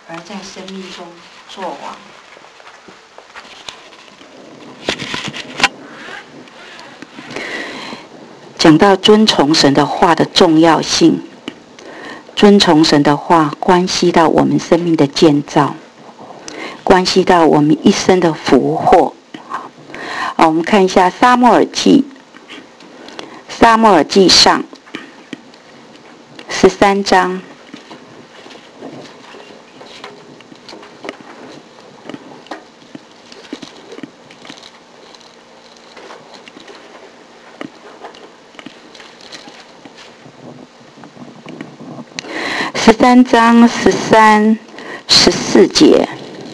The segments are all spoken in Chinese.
而在生命中作王。讲到遵从神的话的重要性，遵从神的话关系到我们生命的建造，关系到我们一生的福祸。我们看一下撒母耳记上13章。13章13、14节，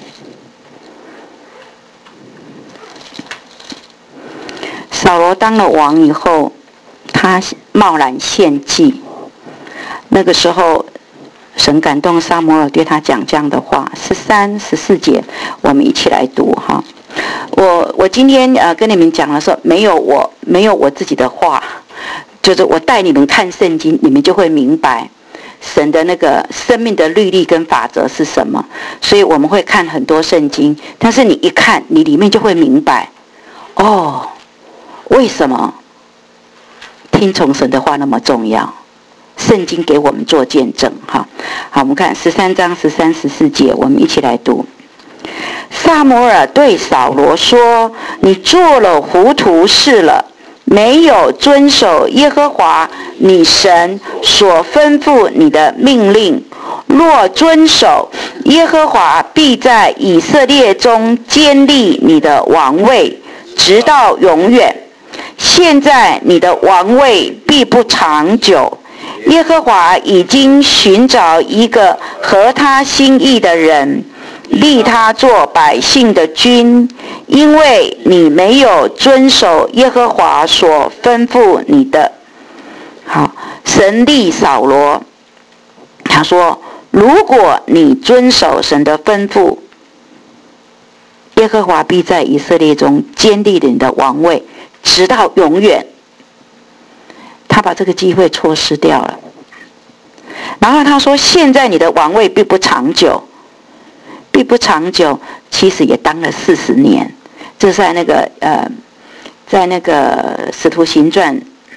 扫罗当了王以后，他贸然献祭。那个时候，神感动撒母耳对他讲这样的话。13、14节，我们一起来读哈。我今天跟你们讲的时候，没有我自己的话，就是我带你们看圣经，你们就会明白神的那个生命的律例跟法则是什么。所以我们会看很多圣经，但是你一看，你里面就会明白，哦，为什么听从神的话那么重要？圣经给我们做见证哈。好，我们看13章13、14节，我们一起来读。撒母耳对扫罗说：“你做了糊涂事了，没有遵守耶和华你神所吩咐你的命令。若遵守，耶和华必在以色列中坚立你的王位，直到永远。现在你的王位必不长久。耶和华已经寻找一个合他心意的人，立他做百姓的君，因为你没有遵守耶和华所吩咐你的。”好，神立扫罗，他说，如果你遵守神的吩咐，耶和华必在以色列中坚立你的王位，直到永远。他把这个机会错失掉了。然后他说，现在你的王位必不长久。必不长久，其实也当了40年。这是在那个使徒行传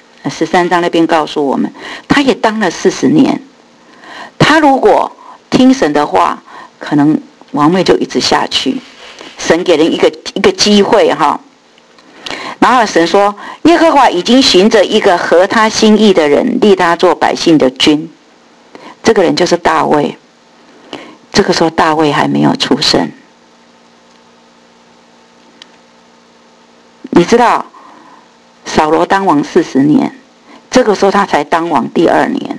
13章那边告诉我们，他也当了40年。他如果听神的话，可能王位就一直下去。神给人一个机会哈。然后神说，耶和华已经寻着一个合他心意的人，立他做百姓的君。这个人就是大卫。这个时候大卫还没有出生。你知道扫罗当王40年，这个时候他才当王第2年。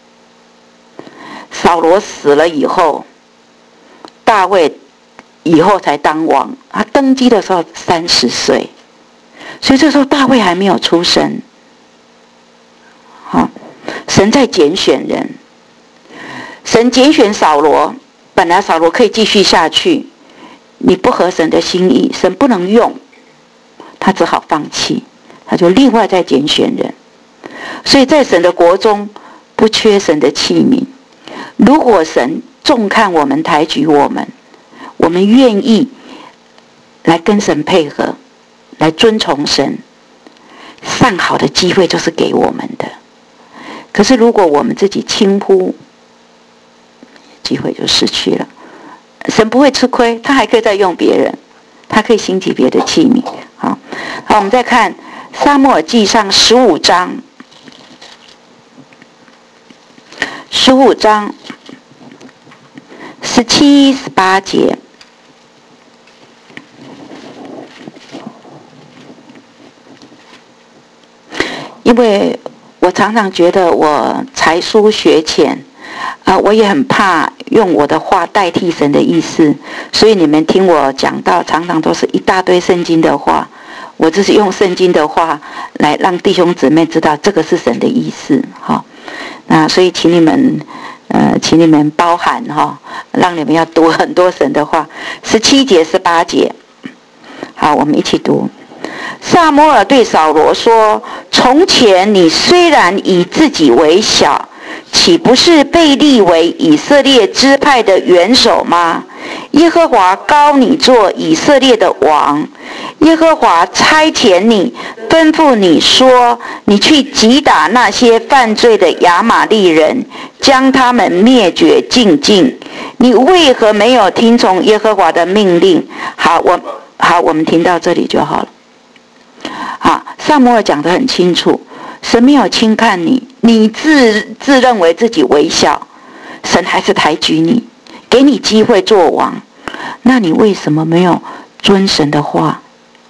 扫罗死了以后，大卫以后才当王。他登基的时候30岁，所以这时候大卫还没有出生。好，神在拣选人，神拣选扫罗。本来扫罗可以继续下去，你不合神的心意，神不能用，他只好放弃，他就另外再拣选人。所以在神的国中不缺神的器皿。如果神重看我们，抬举我们，我们愿意来跟神配合，来遵从神，上好的机会就是给我们的。可是如果我们自己轻忽，机会就失去了。神不会吃亏，他还可以再用别人，他可以兴起别的器皿。好，我们再看撒母耳记上15章，15章17、18节。因为我常常觉得我才疏学浅。我也很怕用我的话代替神的意思，所以你们听我讲到常常都是一大堆圣经的话，我只是用圣经的话来让弟兄姊妹知道这个是神的意思。那所以请你们包涵让你们要读很多神的话。17节、18节，好，我们一起读。撒母耳对扫罗说：从前你虽然以自己为小， 岂不是被立为以色列支派的元首吗？耶和华膏你做以色列的王，耶和华差遣你，吩咐你说，你去击打那些犯罪的亚玛利人，将他们灭绝尽尽。你为何没有听从耶和华的命令？好，我们听到这里就好了。好，撒母耳讲得很清楚，神没有轻看你，你自认为自己微小，神还是抬举你，给你机会做王，那你为什么没有遵神的话？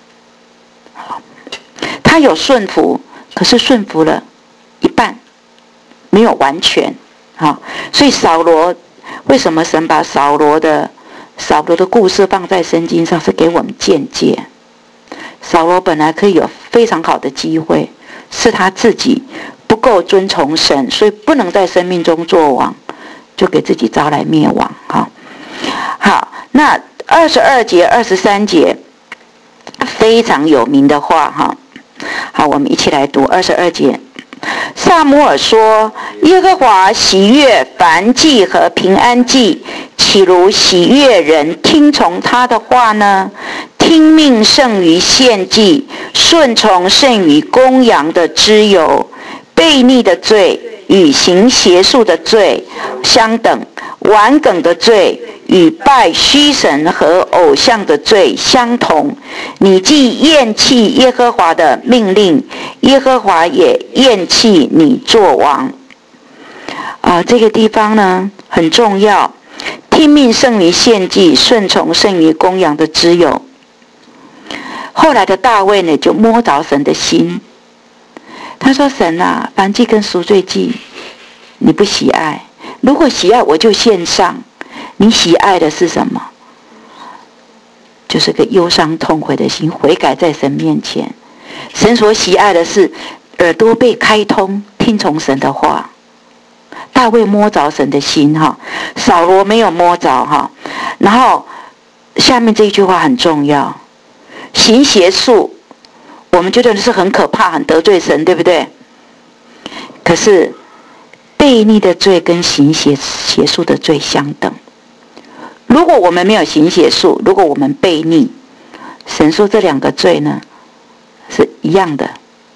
他有顺服，可是顺服了一半，没有完全。所以扫罗，为什么神把扫罗的故事放在圣经上，是给我们见解。扫罗本来可以有非常好的机会，是他自己不够遵从神，所以不能在生命中做王，就给自己招来灭亡。好，那22节、23节非常有名的话。好，我们一起来读22节。撒母耳说，耶和华喜悦燔祭和平安祭，岂如喜悦人听从他的话呢？听命胜于献祭，顺从胜于公羊的脂油。悖逆的罪与行邪术的罪相等，顽梗的罪与拜虚神和偶像的罪相同。你既厌弃耶和华的命令，耶和华也厌弃你做王。这个地方呢很重要，听命胜于献祭，顺从胜于公羊的脂油。后来的大卫呢，就摸着神的心，他说：神啊，燔祭跟赎罪祭你不喜爱，如果喜爱我就献上。你喜爱的是什么？就是个忧伤痛悔的心，悔改在神面前。神所喜爱的是耳朵被开通，听从神的话。大卫摸着神的心，扫罗没有摸着。然后下面这一句话很重要，行邪术我们觉得是很可怕，很得罪神，对不对？可是悖逆的罪跟行邪术的罪相等。如果我们没有行邪术，如果我们悖逆，神说这两个罪呢是一样的。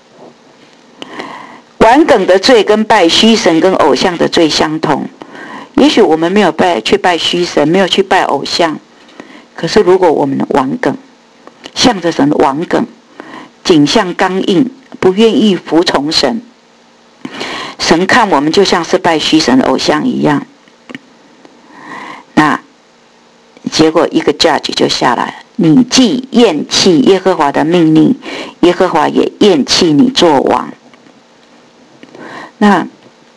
顽梗的罪跟拜虚神跟偶像的罪相同。也许我们没有去拜虚神，没有去拜偶像，可是如果我们的顽梗，向着神的顽梗，颈项刚硬，不愿意服从神，神看我们就像是拜虚神的偶像一样。那结果一个 judge 就下来了，你既厌弃耶和华的命令，耶和华也厌弃你做王。那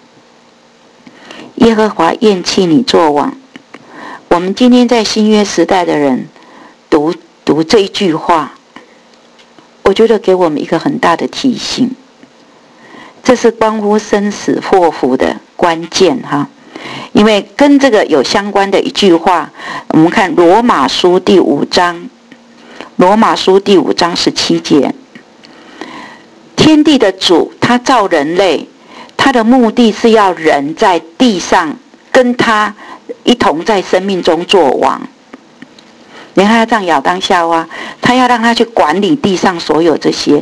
耶和华厌弃你做王，我们今天在新约时代的人读这一句话，我觉得给我们一个很大的提醒，这是关乎生死祸福的关键。因为跟这个有相关的一句话，我们看罗马书第5章17节，天地的主他造人类，他的目的是要人在地上跟他一同在生命中做王。你看他这样亚当夏娃，他要让他去管理地上所有这些。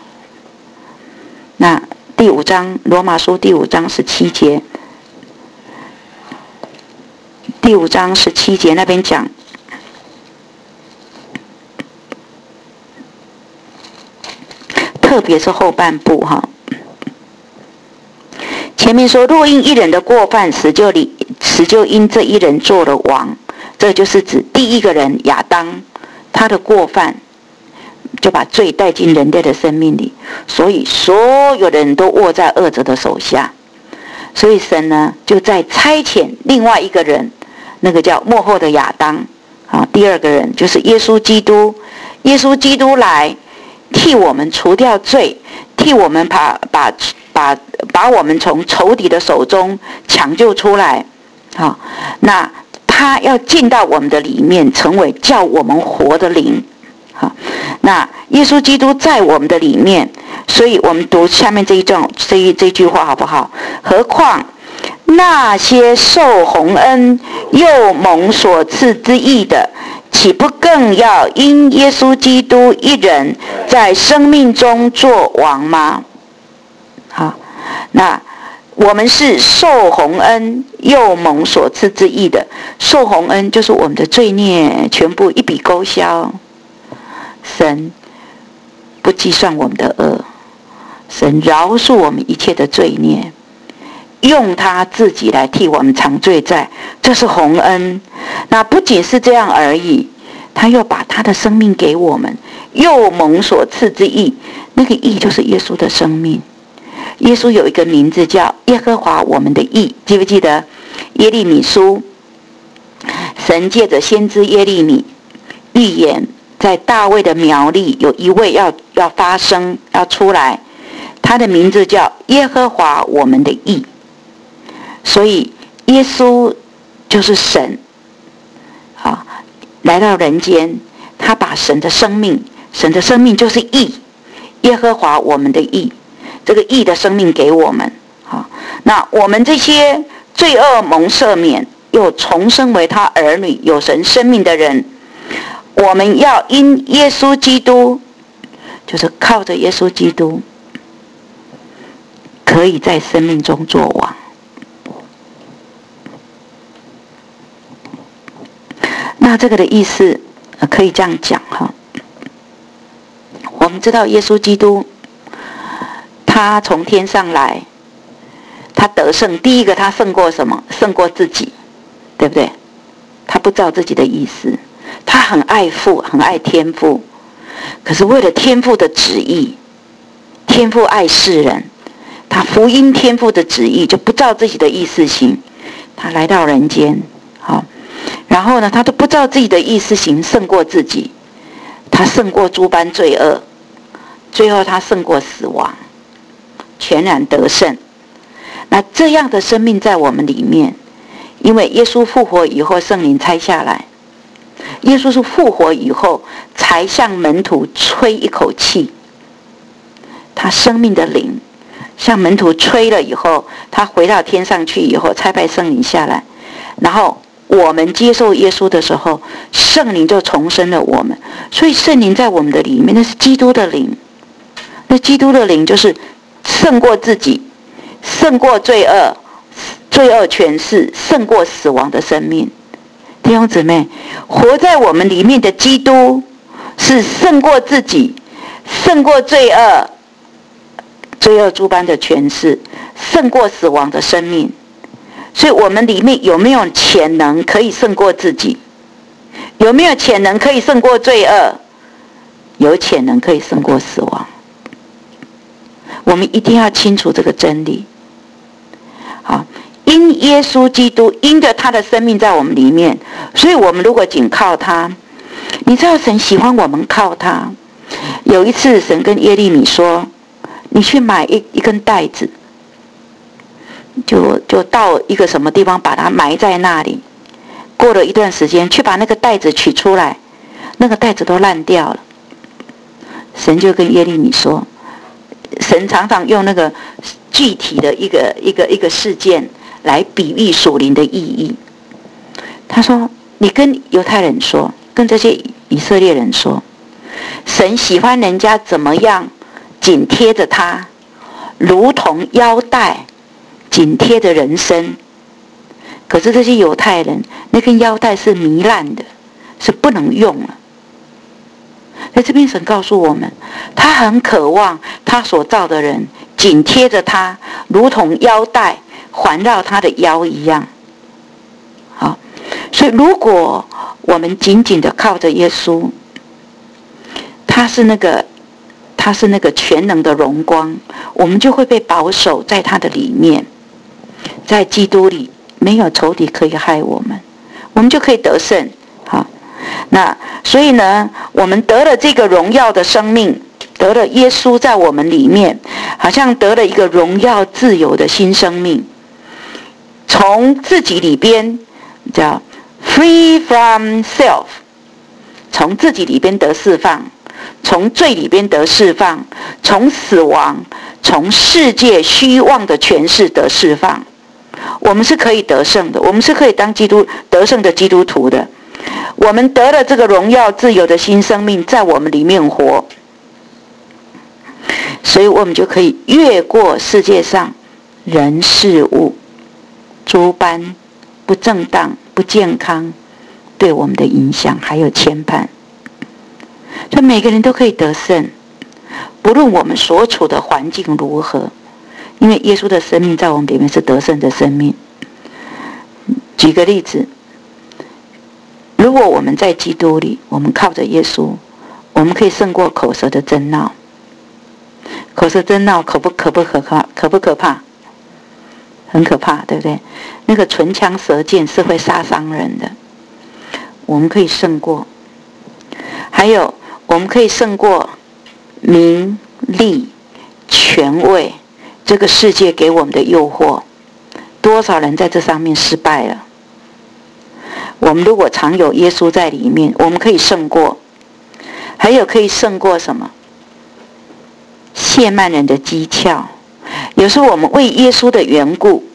那第5章罗马书第5章17节，第5章17节那边讲，特别是后半部。前面说，若因一人的过犯，死就因这一人做了王。这就是指第一个人亚当，他的过犯就把罪带进人类的生命里，所以所有的人都握在恶者的手下。所以神呢就在差遣另外一个人，那个叫末后的亚当。第二个人就是耶稣基督。耶稣基督来替我们除掉罪，替我们把我们从仇敌的手中抢救出来。那他要进到我们的里面，成为叫我们活的灵。那耶稣基督在我们的里面，所以我们读下面这一句话好不好？何况那些受洪恩又蒙所赐之义的，岂不更要因耶稣基督一人在生命中作王吗？好，那我们是受洪恩又蒙所赐之义的。受洪恩就是我们的罪孽全部一笔勾销，神不计算我们的恶，神饶恕我们一切的罪孽，用他自己来替我们偿罪债，这是洪恩。那不仅是这样而已，他又把他的生命给我们，又蒙所赐之义，那个义就是耶稣的生命。耶稣有一个名字叫耶和华我们的义，记不记得耶利米书？神借着先知耶利米预言，在大卫的苗栗有一位要发生，要出来，他的名字叫耶和华我们的义。所以耶稣就是神，好，来到人间，他把神的生命就是义，耶和华我们的义，这个义的生命给我们。好，那我们这些罪恶蒙赦免又重生为他儿女有神生命的人，我们要因耶稣基督，就是靠着耶稣基督，可以在生命中作王。那这个的意思可以这样讲哈，我们知道耶稣基督他从天上来，他得胜，第一个他胜过什么？胜过自己，对不对？他不照自己的意思，他很爱父，很爱天父，可是为了天父的旨意，天父爱世人，他福音天父的旨意，就不照自己的意思行，他来到人间，好，然后呢，他都不照自己的意思行，胜过自己，他胜过诸般罪恶，最后他胜过死亡，全然得胜。那这样的生命在我们里面，因为耶稣复活以后，圣灵拆下来，耶稣是复活以后才向门徒吹一口气，他生命的灵向门徒吹了以后，他回到天上去以后，差派圣灵下来，然后我们接受耶稣的时候，圣灵就重生了我们。所以圣灵在我们的里面，那是基督的灵，那基督的灵就是胜过自己，胜过罪恶权势，胜过死亡的生命。弟兄姊妹，活在我们里面的基督是胜过自己，胜过罪恶诸般的权势，胜过死亡的生命。所以我们里面有没有潜能可以胜过自己？有没有潜能可以胜过罪恶？有潜能可以胜过死亡。我们一定要清楚这个真理。好，因耶稣基督，因着他的生命在我们里面，所以我们如果仅靠他，你知道神喜欢我们靠他。有一次神跟耶利米说，你去买一根带子，就到一个什么地方把它埋在那里，过了一段时间去把那个带子取出来，那个带子都烂掉了。神就跟耶利米说，神常常用那个具体的一个事件来比喻属灵的意义。他说，你跟犹太人说，跟这些以色列人说，神喜欢人家怎么样紧贴着他，如同腰带紧贴着人身。可是这些犹太人那根腰带是糜烂的，是不能用了。在这边神告诉我们，他很渴望他所造的人紧贴着他，如同腰带环绕他的腰一样。好，所以如果我们紧紧的靠着耶稣，他是那个全能的荣光，我们就会被保守在他的里面，在基督里没有仇敌可以害我们，我们就可以得胜。好，那所以呢，我们得了这个荣耀的生命，得了耶稣在我们里面，好像得了一个荣耀自由的新生命，从自己里边叫 free from self， 从自己里边得释放，从罪里边得释放，从死亡，从世界虚妄的权势得释放。 我们是可以得胜的，我们是可以当得胜的基督徒的。我们得了这个荣耀自由的新生命在我们里面活，所以我们就可以越过世界上人事物诸般不正当不健康对我们的影响还有牵绊。所以每个人都可以得胜，不论我们所处的环境如何，因为耶稣的生命在我们里面是得胜的生命。举个例子，如果我们在基督里，我们靠着耶稣，我们可以胜过口舌的争闹。口舌争闹可不可怕？很可怕，对不对？那个唇枪舌剑是会杀伤人的，我们可以胜过。还有我们可以胜过名利权位这个世界给我们的诱惑。多少人在这上面失败了？我们如果常有耶稣在里面，我们可以胜过。还有可以胜过什么？亵慢人的讥诮。有时候我们为耶稣的缘故，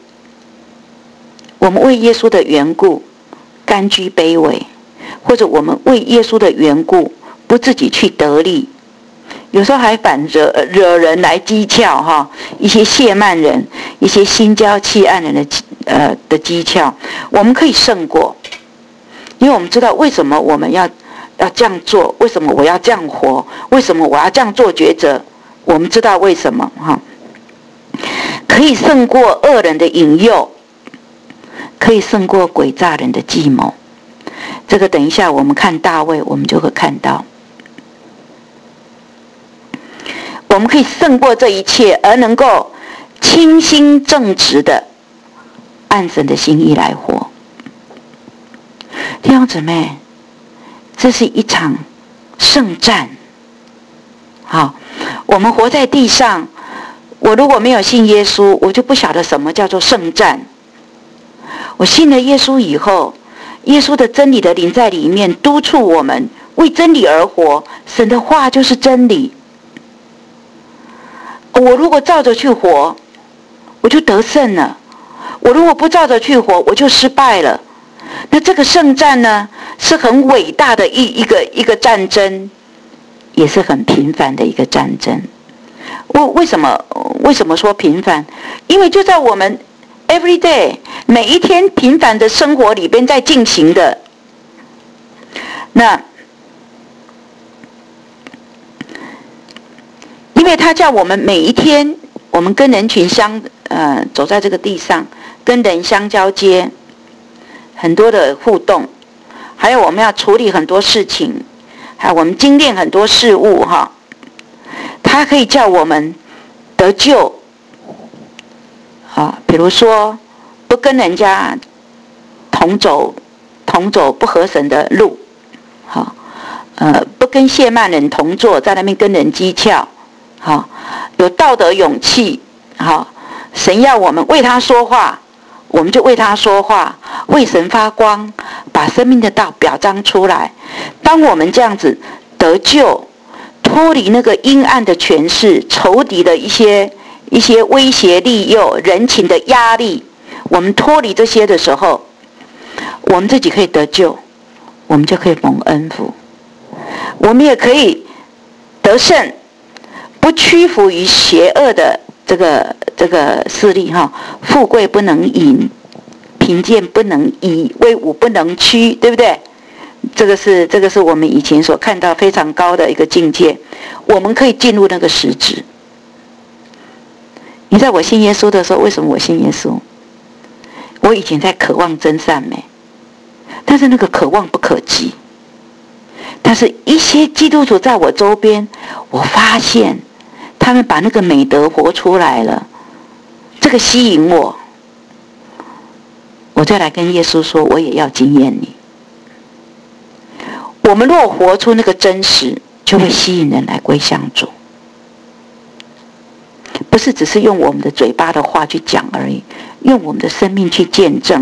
甘居卑微，或者我们为耶稣的缘故不自己去得利，有时候还反惹人来讥诮哈，一些亵慢人、一些心骄气暗人的讥诮，我们可以胜过，因为我们知道为什么我们要这样做，为什么我要这样活，为什么我要这样做抉择，我们知道为什么哈。可以胜过恶人的引诱，可以胜过诡诈人的计谋。这个等一下我们看大卫，我们就会看到，我们可以胜过这一切，而能够清心正直的按神的心意来活。弟兄姊妹，这是一场圣战。好，我们活在地上，我如果没有信耶稣，我就不晓得什么叫做圣战。我信了耶稣以后，耶稣的真理的灵在里面督促我们为真理而活，神的话就是真理。我如果照着去活，我就得胜了；我如果不照着去活，我就失败了。那这个圣战呢，是很伟大的一个战争，也是很平凡的一个战争。为什么说平凡？因为就在我们 every day 每一天平凡的生活里边在进行的。那因为他叫我们每一天，我们跟人群走在这个地上，跟人相交接，很多的互动，还有我们要处理很多事情，还有我们经历很多事物哈。他可以叫我们得救比如说不跟人家同走不合神的路，不跟亵慢人同坐，在那边跟人讥诮，有道德勇气，神要我们为他说话，我们就为他说话，为神发光，把生命的道表彰出来。当我们这样子得救，脱离那个阴暗的权势、仇敌的一些威胁利诱、人情的压力，我们脱离这些的时候，我们自己可以得救，我们就可以蒙恩福，我们也可以得胜，不屈服于邪恶的这个势力哈。富贵不能淫，贫贱不能移，威武不能屈，对不对？这个是我们以前所看到非常高的一个境界，我们可以进入那个实质。你在我信耶稣的时候，为什么我信耶稣？我以前在渴望真善美，但是那个渴望不可及。但是一些基督徒在我周边，我发现他们把那个美德活出来了，这个吸引我，我就来跟耶稣说，我也要经验你。我们若活出那个真实，就会吸引人来归向主，不是只是用我们的嘴巴的话去讲而已，用我们的生命去见证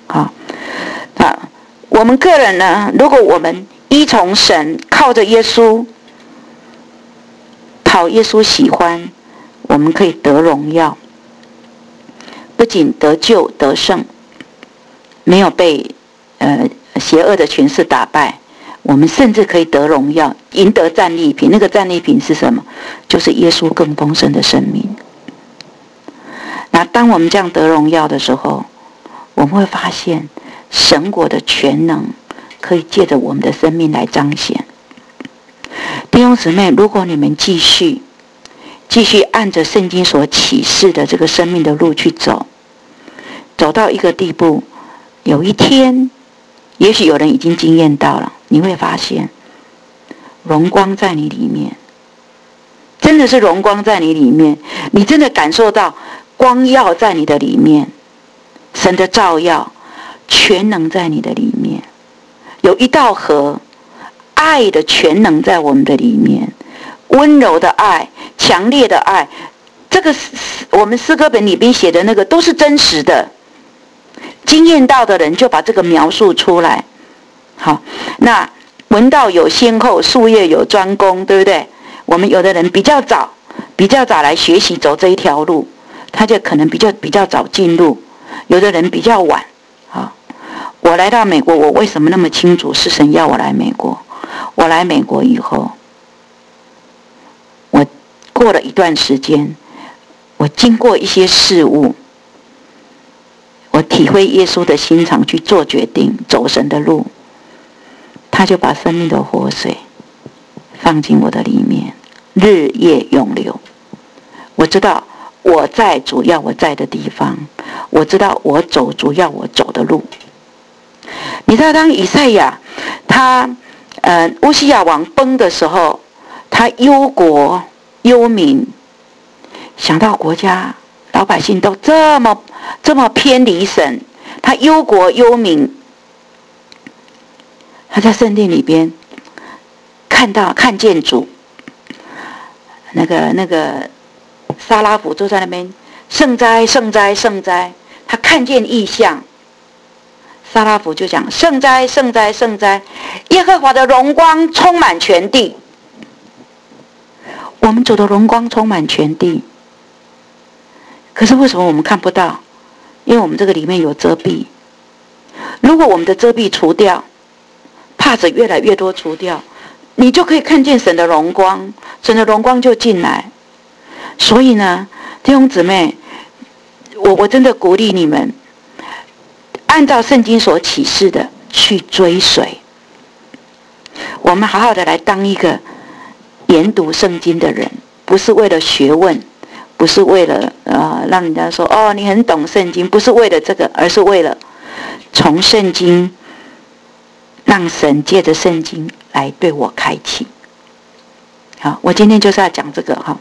我们个人呢，如果我们依从神，靠着耶稣，讨耶稣喜欢，我们可以得荣耀。不不仅得救得胜，没有被邪恶的权势打败，我们甚至可以得荣耀，赢得战利品。那个战利品是什么？就是耶稣更丰盛的生命。那当我们这样得荣耀的时候，我们会发现神国的全能可以借着我们的生命来彰显。弟兄姊妹，如果你们继续按着圣经所启示的这个生命的路去走，走到一个地步，有一天也许有人已经经验到了，你会发现荣光在你里面，真的是荣光在你里面，你真的感受到光耀在你的里面，神的照耀全能在你的里面，有一道河，爱的全能在我们的里面，温柔的爱，强烈的爱，这个我们诗歌本里边写的那个都是真实的，经验到的人就把这个描述出来。好，那闻道有先后，术业有专攻，对不对？我们有的人比较早来学习走这一条路，他就可能比较早进入，有的人比较晚。好，我来到美国，我为什么那么清楚是神要我来美国？我来美国以后，我过了一段时间，我经过一些事物，我体会耶稣的心肠去做决定，走神的路，他就把生命的活水放进我的里面，日夜永流。我知道我在主要我在的地方，我知道我走主要我走的路。你知道当以赛亚他乌西亚王崩的时候，他忧国忧民，想到国家老百姓都这么偏离神，他忧国忧民，他在圣殿里边看见主，那个撒拉弗坐在那边，圣哉圣哉圣哉，他看见异象。撒拉弗就讲圣哉圣哉圣哉，耶和华的荣光充满全地。我们主的荣光充满全地，可是为什么我们看不到？因为我们这个里面有遮蔽。如果我们的遮蔽除掉，帕子越来越多除掉，你就可以看见神的荣光，神的荣光就进来。所以呢，弟兄姊妹，我真的鼓励你们按照圣经所启示的去追随，我们好好的来当一个研读圣经的人，不是为了学问，不是为了让人家说哦你很懂圣经，不是为了这个，而是为了从圣经让神借着圣经来对我开启。好，我今天就是要讲这个哈。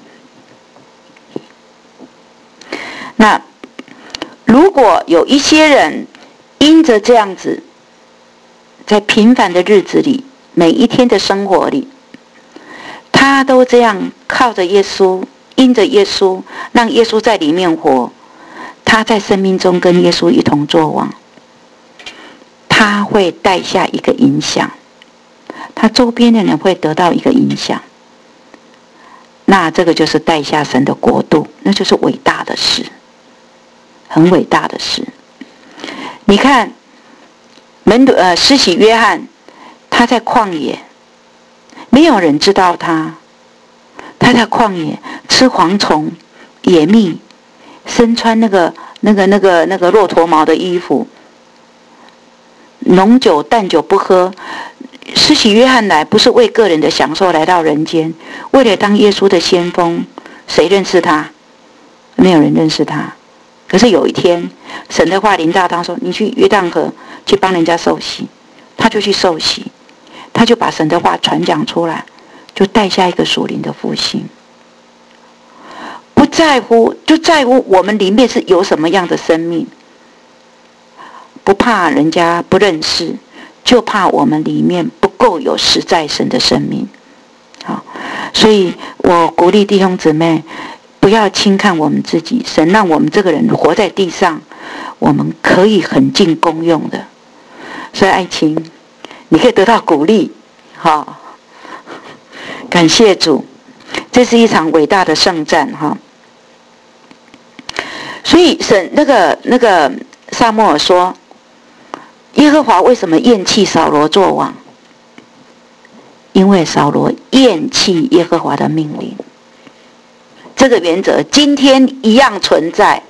那如果有一些人因着这样子，在平凡的日子里，每一天的生活里，他都这样靠着耶稣，因着耶稣，让耶稣在里面活，他在生命中跟耶稣一同作王，他会带下一个影响，他周边的人会得到一个影响，那这个就是带下神的国度，那就是伟大的事，很伟大的事。你看施洗约翰，他在旷野，没有人知道他在旷野吃蝗虫野蜜，身穿那个骆驼毛的衣服，浓酒淡酒不喝。施洗约翰来不是为个人的享受来到人间，为了当耶稣的先锋。谁认识他？没有人认识他。可是有一天神的话临到他说，你去约旦河去帮人家受洗，他就去受洗，他就把神的话传讲出来，就带下一个属灵的复兴。不在乎，就在乎我们里面是有什么样的生命，不怕人家不认识，就怕我们里面不够有实在神的生命。好，所以我鼓励弟兄姊妹不要轻看我们自己，神让我们这个人活在地上，我们可以很尽功用的。所以爱情你可以得到鼓励，好，感谢主，这是一场伟大的圣战哈。 所以那个撒母耳说，耶和华为什么厌弃扫罗作王？因为扫罗厌弃耶和华的命令。这个原则今天一样存在。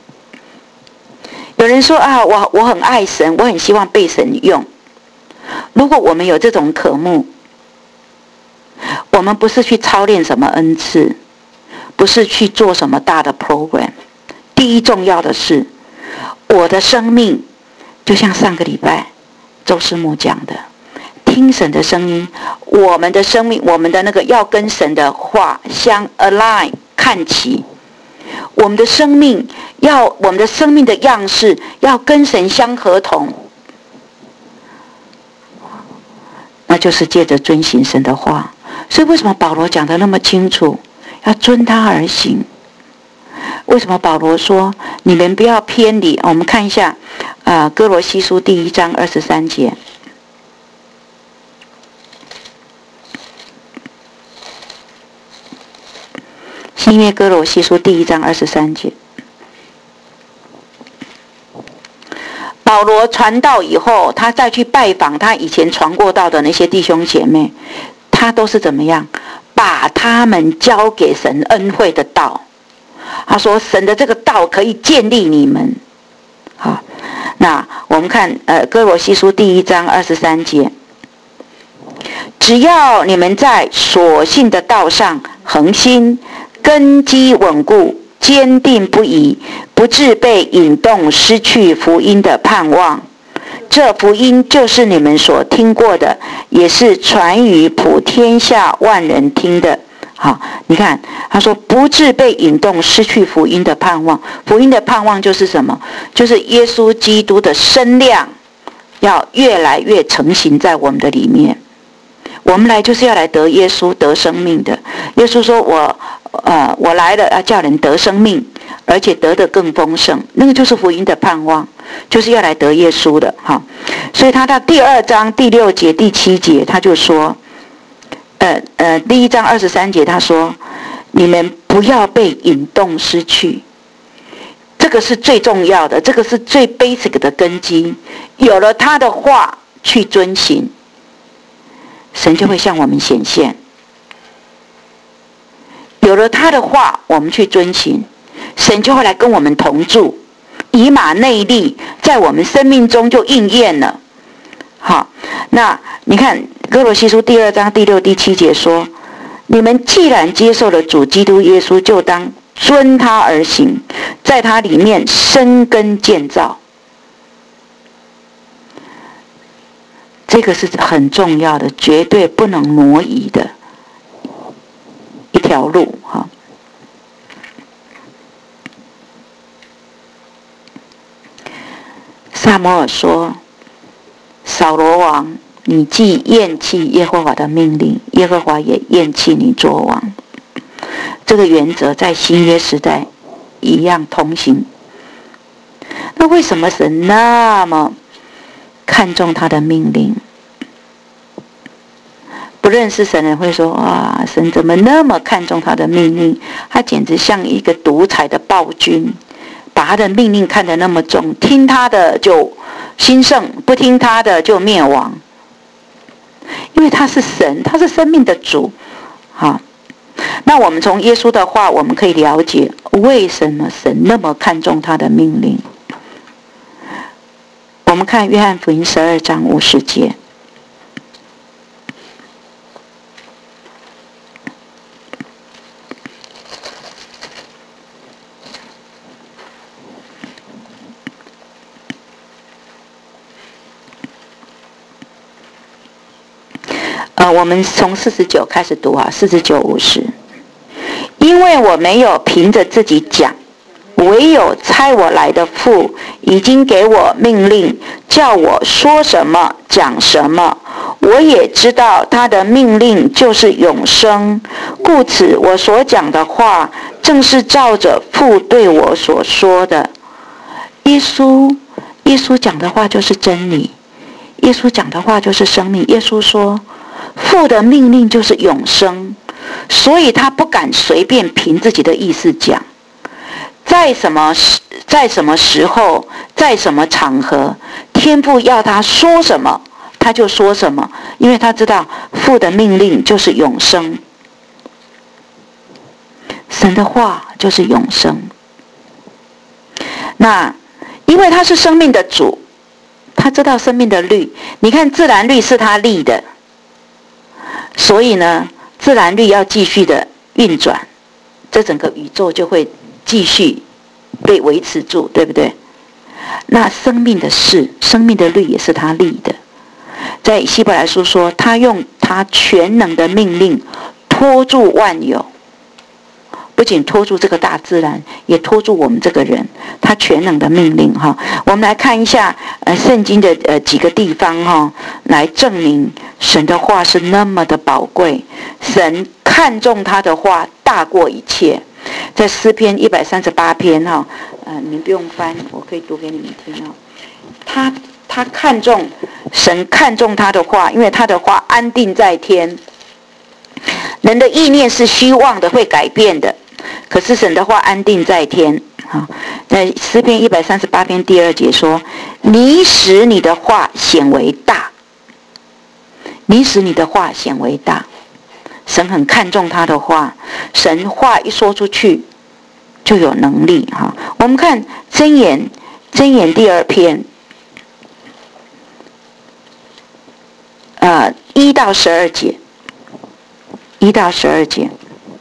有人说啊，我很爱神，我很希望被神用。如果我们有这种渴慕，我们不是去操练什么恩赐，不是去做什么大的 program。第一重要的是，我的生命就像上个礼拜周师母讲的，听神的声音，我们的生命，我们的那个要跟神的话相 align 看齐，我们的生命的样式要跟神相合同，那就是借着遵行神的话。所以为什么保罗讲得那么清楚，要遵他而行？为什么保罗说你们不要偏离？我们看一下哥罗西书第1章23节。新约哥罗西书第1章23节。保罗传道以后，他再去拜访他以前传过道的那些弟兄姐妹，他都是怎么样？把他们交给神恩惠的道。他说神的这个道可以建立你们。好，那我们看哥罗西书第1章23节，只要你们在所信的道上恒心，根基稳固，坚定不移，不致被引动失去福音的盼望。这福音就是你们所听过的，也是传于普天下万人听的。好，你看他说不致被引动失去福音的盼望。福音的盼望就是什么？就是耶稣基督的身量要越来越成型在我们的里面。我们来就是要来得耶稣得生命的。耶稣说我来了要叫人得生命，而且得的更丰盛。那个就是福音的盼望，就是要来得耶稣的。好，所以他到第2章第6节第7节他就说第1章23节他说，你们不要被引动失去。这个是最重要的，这个是最 basic 的根基。有了他的话去遵行，神就会向我们显现。有了他的话我们去遵行，神就会来跟我们同住，以马内利在我们生命中就应验了。好，那你看哥罗西书第2章第6第7节说，你们既然接受了主基督耶稣，就当遵他而行，在他里面生根建造。这个是很重要的，绝对不能挪移的一条路。撒母耳说，扫罗王，你既厌弃耶和华的命令，耶和华也厌弃你作王。这个原则在新约时代一样通行。那为什么神那么看重他的命令？不认识神的人会说，哇，神怎么那么看重他的命令？他简直像一个独裁的暴君，把他的命令看得那么重，听他的就兴盛，不听他的就灭亡。因为他是神，他是生命的主。好，那我们从耶稣的话我们可以了解为什么神那么看重他的命令。我们看约翰福音12章50节，我们从49开始读啊，49、50。因为我没有凭着自己讲，唯有差我来的父已经给我命令，叫我说什么讲什么。我也知道他的命令就是永生，故此我所讲的话正是照着父对我所说的。耶稣讲的话就是真理，耶稣讲的话就是生命。耶稣说父的命令就是永生，所以他不敢随便凭自己的意思讲。 在什么时候，在什么场合，天父要他说什么，他就说什么，因为他知道父的命令就是永生，神的话就是永生。那因为他是生命的主，他知道生命的律。你看自然律是他立的，所以呢，自然律要继续的运转，这整个宇宙就会继续被维持住，对不对？那生命的事，生命的律也是他立的。在希伯来书说，他用他全能的命令拖住万有，不仅拖住这个大自然，也拖住我们这个人，他全能的命令哈。我们来看一下圣经的几个地方哈，来证明神的话是那么的宝贵，神看重他的话大过一切。在诗篇138篇哈，你们不用翻，我可以读给你们听哦。他看重，神看重他的话，因为他的话安定在天。人的意念是虚妄的，会改变的，可是神的话安定在天。在诗篇138篇第2节说：“你使你的话显为大，你使你的话显为大。”神很看重他的话，神话一说出去就有能力哈。我们看箴言第2篇1到12节，1到12节。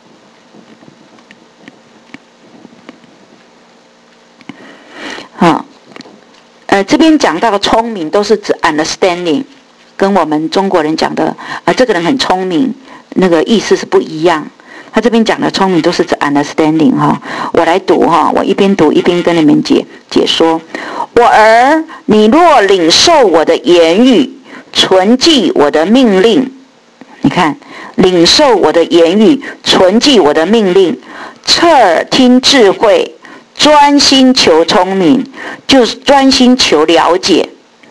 这边讲到聪明都是指 understanding， 跟我们中国人讲的这个人很聪明那个意思是不一样。他这边讲的聪明都是指 understanding 哈。我来读哈，我一边读一边跟你们解说。我儿，你若领受我的言语，存记我的命令。你看，领受我的言语，存记我的命令，侧耳听智慧，专心求聪明，就是专心求了解。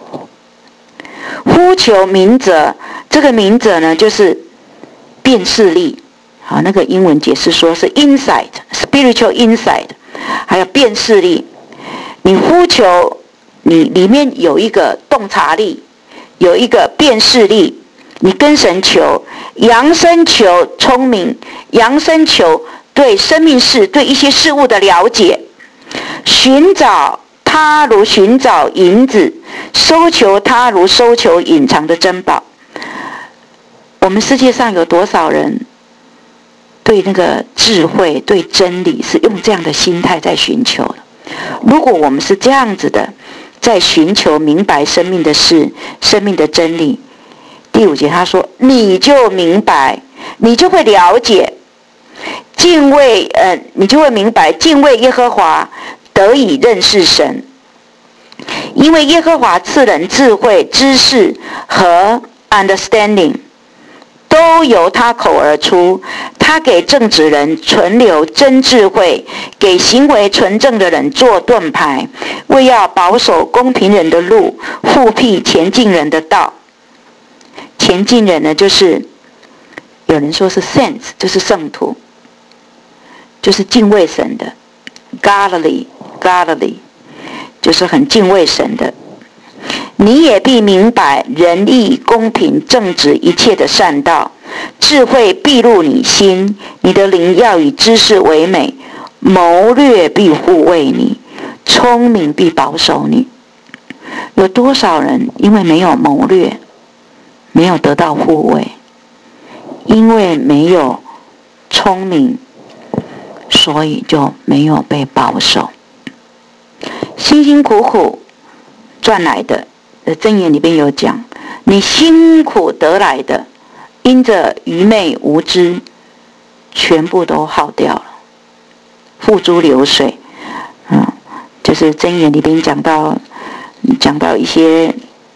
呼求明哲，这个明哲呢，就是辨识力。好，那个英文解释说是 insight， spiritual insight， 还有辨识力。你呼求，你里面有一个洞察力，有一个辨识力。你跟神求，扬声求聪明，扬声求对生命事、对一些事物的了解。寻找他如寻找银子，搜求他如搜求隐藏的珍宝。我们世界上有多少人对那个智慧、对真理是用这样的心态在寻求的？如果我们是这样子的，在寻求明白生命的事、生命的真理，第5节他说，你就明白，你就会了解，你就会明白，敬畏耶和华，得以认识神。因为耶和华赐人智慧、知识和 understanding， 都由他口而出。他给正直人存留真智慧，给行为纯正的人做盾牌，为要保守公平人的路，护庇前进人的道。前进人呢，就是有人说是 saints， 就是圣徒，就是敬畏神的 godly， 就是很敬畏神的。你也必明白仁义、公平、正直一切的善道，智慧必入你心，你的灵要以知识为美，谋略必护卫你，聪明必保守你。有多少人因为没有谋略，没有得到护卫，因为没有聪明，所以就没有被保守。辛辛苦苦赚来的，箴言里边有讲，你辛苦得来的，因着愚昧无知，全部都耗掉了，付诸流水。就是箴言里边讲到一些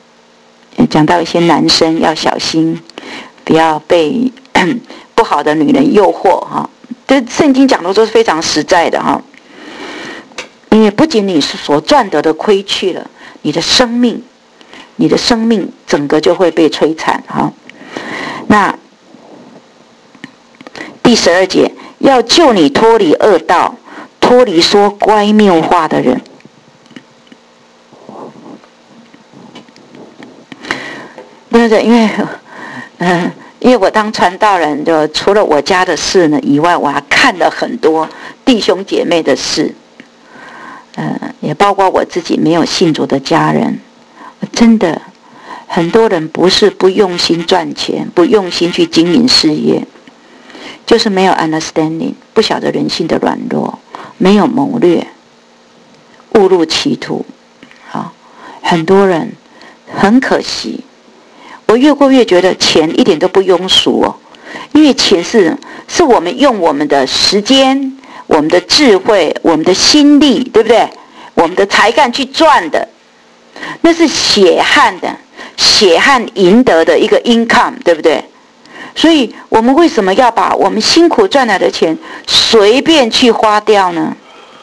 男生要小心，不要被不好的女人诱惑哈。这圣经讲的都是非常实在的哈。因为不仅你所赚得的亏去了，你的生命整个就会被摧残哈。那第12节，要救你脱离恶道，脱脱离说乖谬话的人。对对，因为我当传道人，就除了我家的事呢以外，我还看了很多弟兄姐妹的事，也包括我自己没有信主的家人。真的，很多人不是不用心赚钱，不用心去经营事业，就是没有 understanding， 不晓得人性的软弱，没有谋略，误入歧途。好，很多人很可惜。我越过越觉得钱一点都不庸俗哦，因为钱是我们用我们的时间、我们的智慧、我们的心力，对不对？我们的才干去赚的，那是血汗赢得的一个 income， 对不对？所以我们为什么要把我们辛苦赚来的钱随便去花掉呢？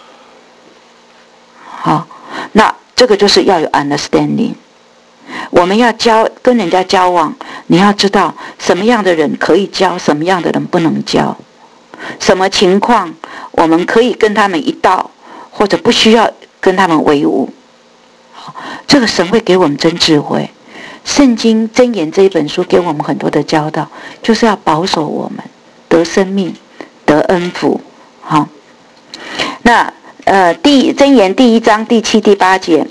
好，那这个就是要有 understanding。我们要跟人家交往，你要知道什么样的人可以交，什么样的人不能交，什么情况我们可以跟他们一道，或者不需要跟他们为伍。这个神会给我们真智慧。圣经箴言这一本书给我们很多的教导，就是要保守我们得生命，得恩福。好，那箴言第1章第7、第8节。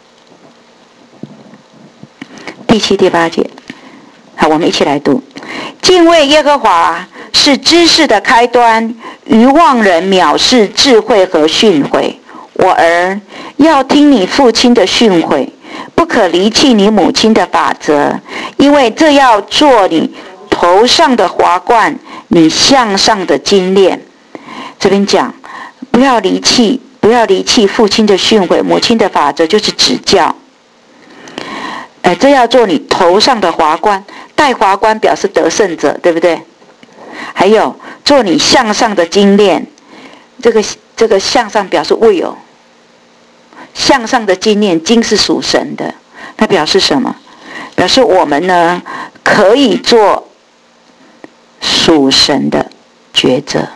第7、第8节，好，我们一起来读。敬畏耶和华是知识的开端，愚妄人藐视智慧和训诲。我儿，要听你父亲的训诲，不可离弃你母亲的法则，因为这要做你头上的华冠，你项上的金链。这边讲，不要离弃父亲的训诲，母亲的法则就是指教。这要做你头上的华冠，戴华冠表示得胜者，对不对？还有做你项上的金链，这个项上表示will，项上的金链，金是属神的，它表示什么？表示我们呢可以做属神的抉择。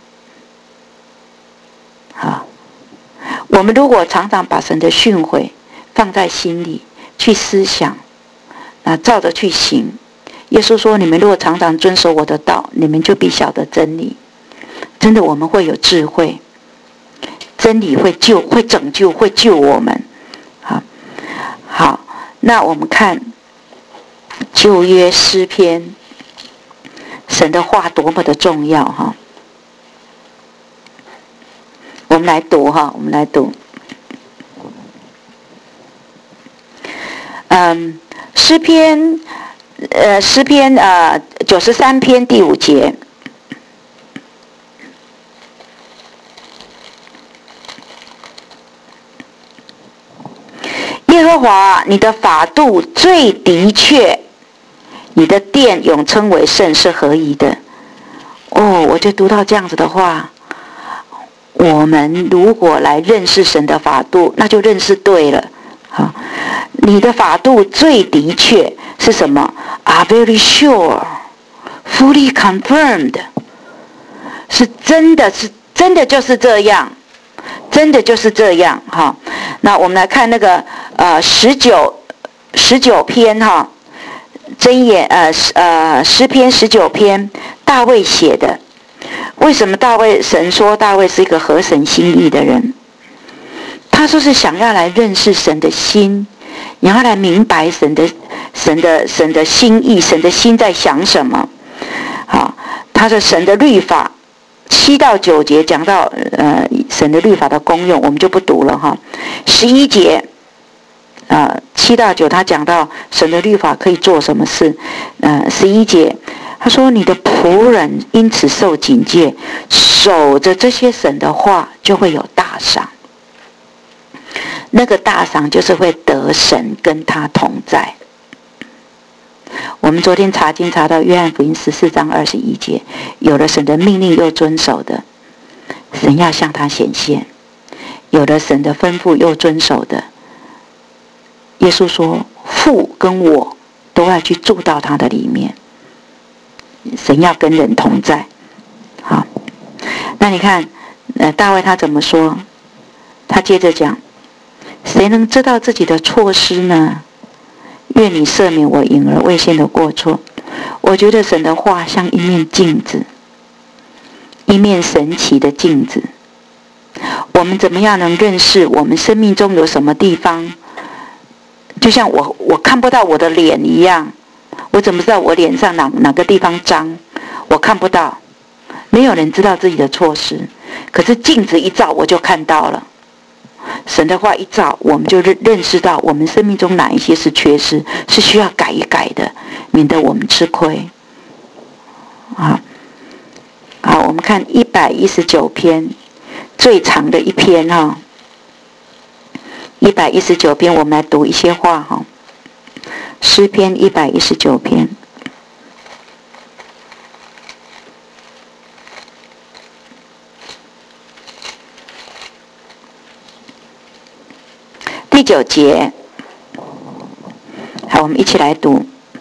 好，我们如果常常把神的训诲放在心里，去思想，照着去行。耶稣说，你们如果常常遵守我的道，你们就必晓得真理。真的，我们会有智慧，真理会拯救，会救我们。好，那我们看旧约诗篇，神的话多么的重要哈！我们来读。诗篇93篇第5节。耶和华，你的法度最的确，你的殿永称为圣，是何宜的。我就读到这样子的话，我们如果来认识神的法度，那就认识对了。好，你的法度最的确是什么？ Are very sure, fully confirmed， 是真的就是这样，真的就是这样哈。那我们来看那个19篇哈，诗篇19篇，大卫写的。为什么神说大卫是一个合神心意的人？他说是想要来认识神的心，你要来明白神的心意，神的心在想什么。好，他的神的律法7到9节讲到神的律法的功用，我们就不读了哈。11节7到9他讲到神的律法可以做什么事。11节他说，你的仆人因此受警戒，守着这些神的话就会有大赏。那个大赏就是会得神跟他同在。我们昨天查经查到约翰福音14章21节，有了神的命令又遵守的，神要向他显现；有了神的吩咐又遵守的，耶稣说父跟我都要去住到他的里面。神要跟人同在。好，那你看大卫他怎么说？他接着讲：谁能知道自己的错失呢？愿你赦免我隐而未现的过错。我觉得神的话像一面镜子，一面神奇的镜子。我们怎么样能认识我们生命中有什么地方？就像我看不到我的脸一样，我怎么知道我脸上哪个地方脏？我看不到，没有人知道自己的错失。可是镜子一照，我就看到了。神的话一照，我们就认识到我们生命中哪一些是缺失，是需要改一改的，免得我们吃亏。好，我们看119篇，最长的一篇哈。119篇，我们来读一些话哈。诗篇119篇。第9节，好，我们一起来读。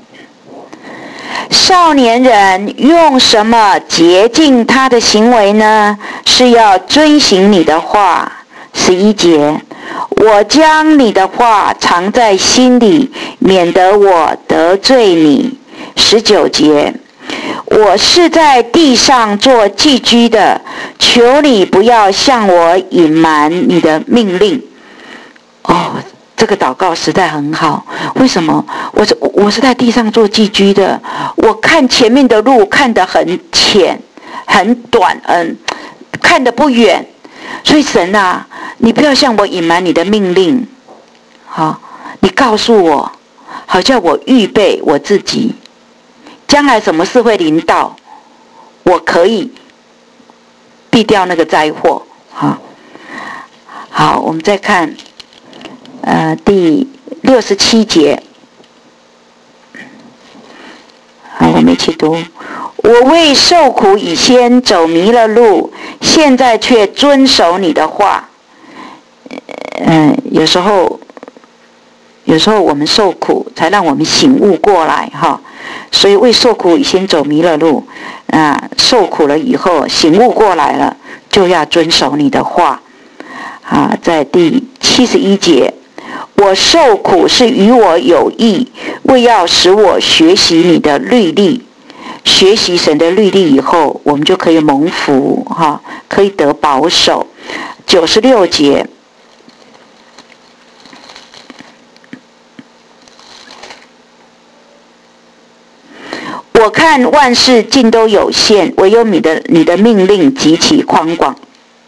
少年人用什么洁净他的行为呢？是要遵行你的话。11节，我将你的话藏在心里，免得我得罪你。19节，我是在地上做寄居的，求你不要向我隐瞒你的命令。这个祷告实在很好。为什么？我是在地上做寄居的，我看前面的路看得很浅很短，看得不远。所以神啊，你不要向我隐瞒你的命令，好，你告诉我，好叫我预备我自己，将来什么事会临到，我可以避掉那个灾祸。好，我们再看第67节，好，我们一起读。我为受苦以先走迷了路，现在却遵守你的话。有时候我们受苦才让我们醒悟过来哈，所以为受苦以先走迷了路，受苦了以后醒悟过来了，就要遵守你的话。在第71节，我受苦是与我有益，为要使我学习你的律例。学习神的律例以后，我们就可以蒙福可以得保守。96节，我看万事尽都有限，唯有你的命令极其宽广。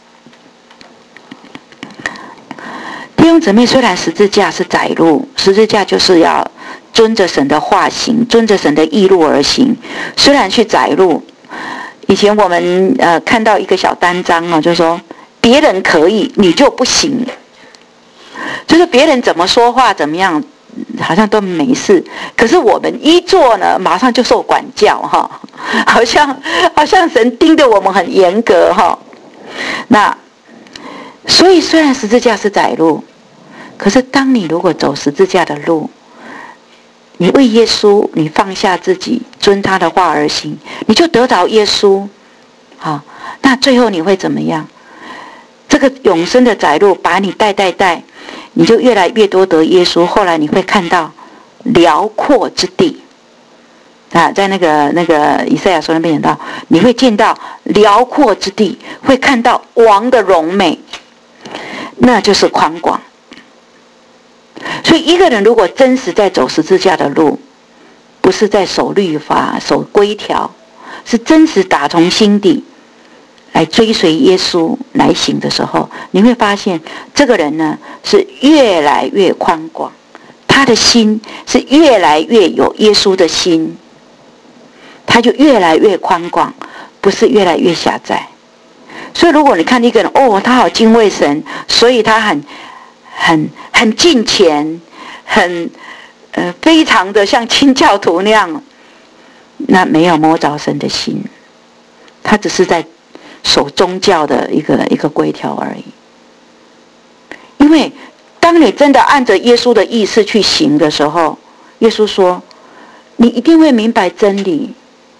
弟兄姊妹，虽然十字架是窄路，十字架就是要遵着神的话行，遵着神的义路而行。虽然去窄路，以前我们看到一个小单张就是说别人可以，你就不行，就是别人怎么说话怎么样，好像都没事。可是我们一做呢，马上就受管教好像神盯着我们很严格那所以虽然十字架是窄路，可是当你如果走十字架的路，你为耶稣，你放下自己，遵他的话而行，你就得着耶稣。那最后你会怎么样？这个永生的窄路把你带，你就越来越多得耶稣。后来你会看到辽阔之地在那个以赛亚书那边讲到，你会见到辽阔之地，会看到王的荣美，那就是宽广。所以一个人如果真实在走十字架的路，不是在守律法守规条，是真实打从心底来追随耶稣来行的时候，你会发现这个人呢是越来越宽广，他的心是越来越有耶稣的心，他就越来越宽广，不是越来越狭窄。所以如果你看一个人他好敬畏神，所以他很敬虔，非常的像清教徒那样，那没有摸着神的心，他只是在守宗教的一个规条而已。因为当你真的按着耶稣的意思去行的时候，耶稣说你一定会明白真理，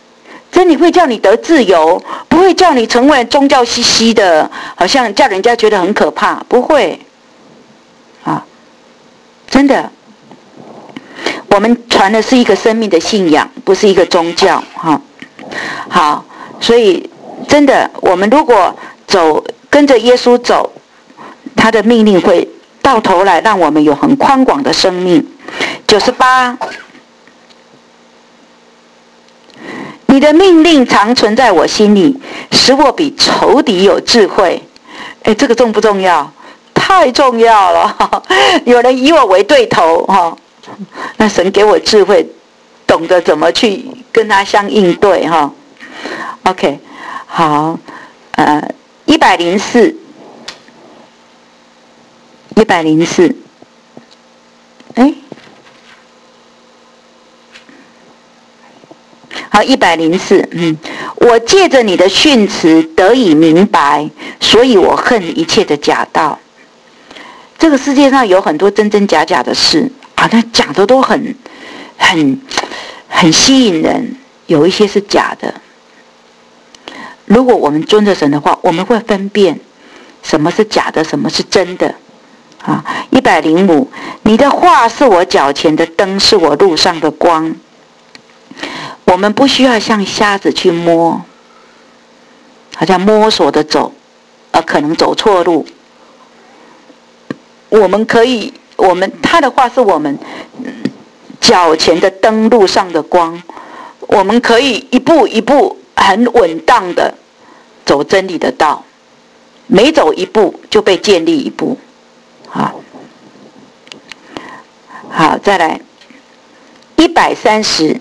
真理会叫你得自由，不会叫你成为宗教兮兮的，好像叫人家觉得很可怕，不会啊，真的。我们传的是一个生命的信仰，不是一个宗教哈。好，所以真的，我们如果跟着耶稣走，他的命令会到头来让我们有很宽广的生命。98，你的命令常存在我心里，使我比仇敌有智慧。这个重不重要？太重要了！有人以我为对头哈，那神给我智慧，懂得怎么去跟他相应对哈。OK， 好，104，好，104，我借着你的训词得以明白，所以我恨一切的假道。这个世界上有很多真真假假的事啊，那讲的都很吸引人，有一些是假的。如果我们遵着神的话，我们会分辨什么是假的，什么是真的。啊，105，你的话是我脚前的灯，是我路上的光。我们不需要像瞎子去摸，好像摸索的走，可能走错路。我们可以，他的话是我们脚前的灯，路上的光。我们可以一步一步很稳当的走真理的道，每走一步就被建立一步。好，再来130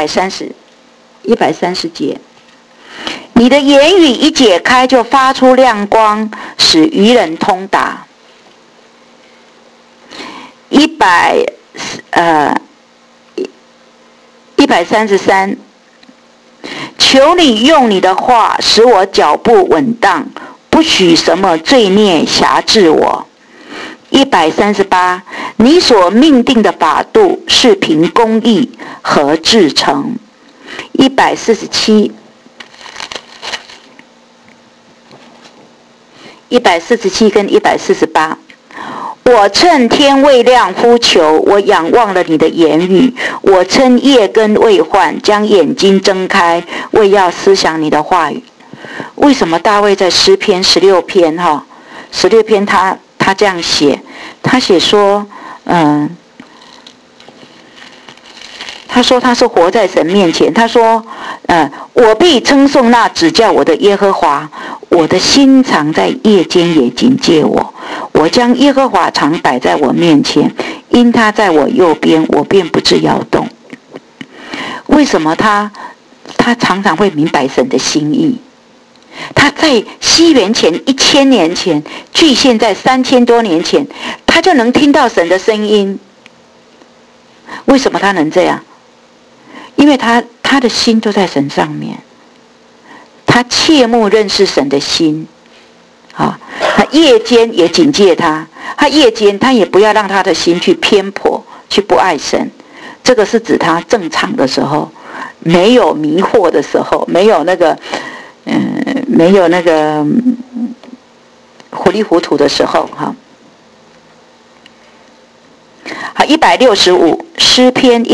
节，你的言语一解开，就发出亮光，使愚人通达。133，求你用你的话使我脚步稳当，不许什么罪孽辖制我。138，你所命定的法度是凭公义和至诚。147跟148，我趁天未亮呼求，我仰望了你的言语。我趁夜更未换，将眼睛睁开，为要思想你的话语。为什么大卫在诗篇16篇16篇他这样写？他写说，他说他是活在神面前。他说，我必称颂那指教我的耶和华，我的心常在夜间也警戒我。我将耶和华常摆在我面前，因他在我右边，我便不致摇动。为什么他常常会明白神的心意？他在西元前1000年前，距现在3000多年前，他就能听到神的声音。为什么他能这样？因为他的心都在神上面，他切慕认识神的心。他夜间也警戒他夜间他也不要让他的心去偏颇，去不爱神。这个是指他正常的时候，没有迷惑的时候，没有那个糊里糊涂的时候。好，165，诗篇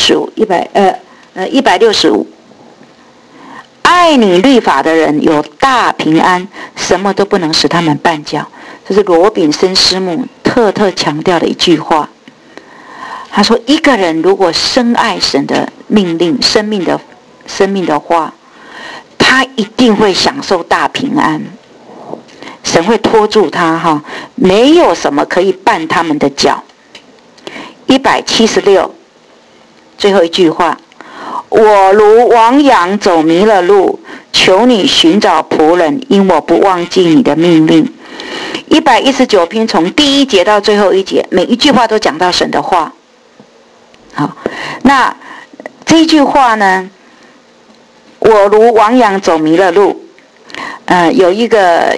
165，爱你律法的人有大平安，什么都不能使他们绊脚。这是罗炳森师母特强调的一句话。他说，一个人如果深爱神的命令，生命的话，他一定会享受大平安。神会拖住他没有什么可以绊他们的脚。176，最后一句话，我如亡羊走迷了路，求你寻找仆人，因我不忘记你的命令。119篇从第1节到最后1节，每一句话都讲到神的话。好，那这一句话呢，我如亡羊走迷了路，有一个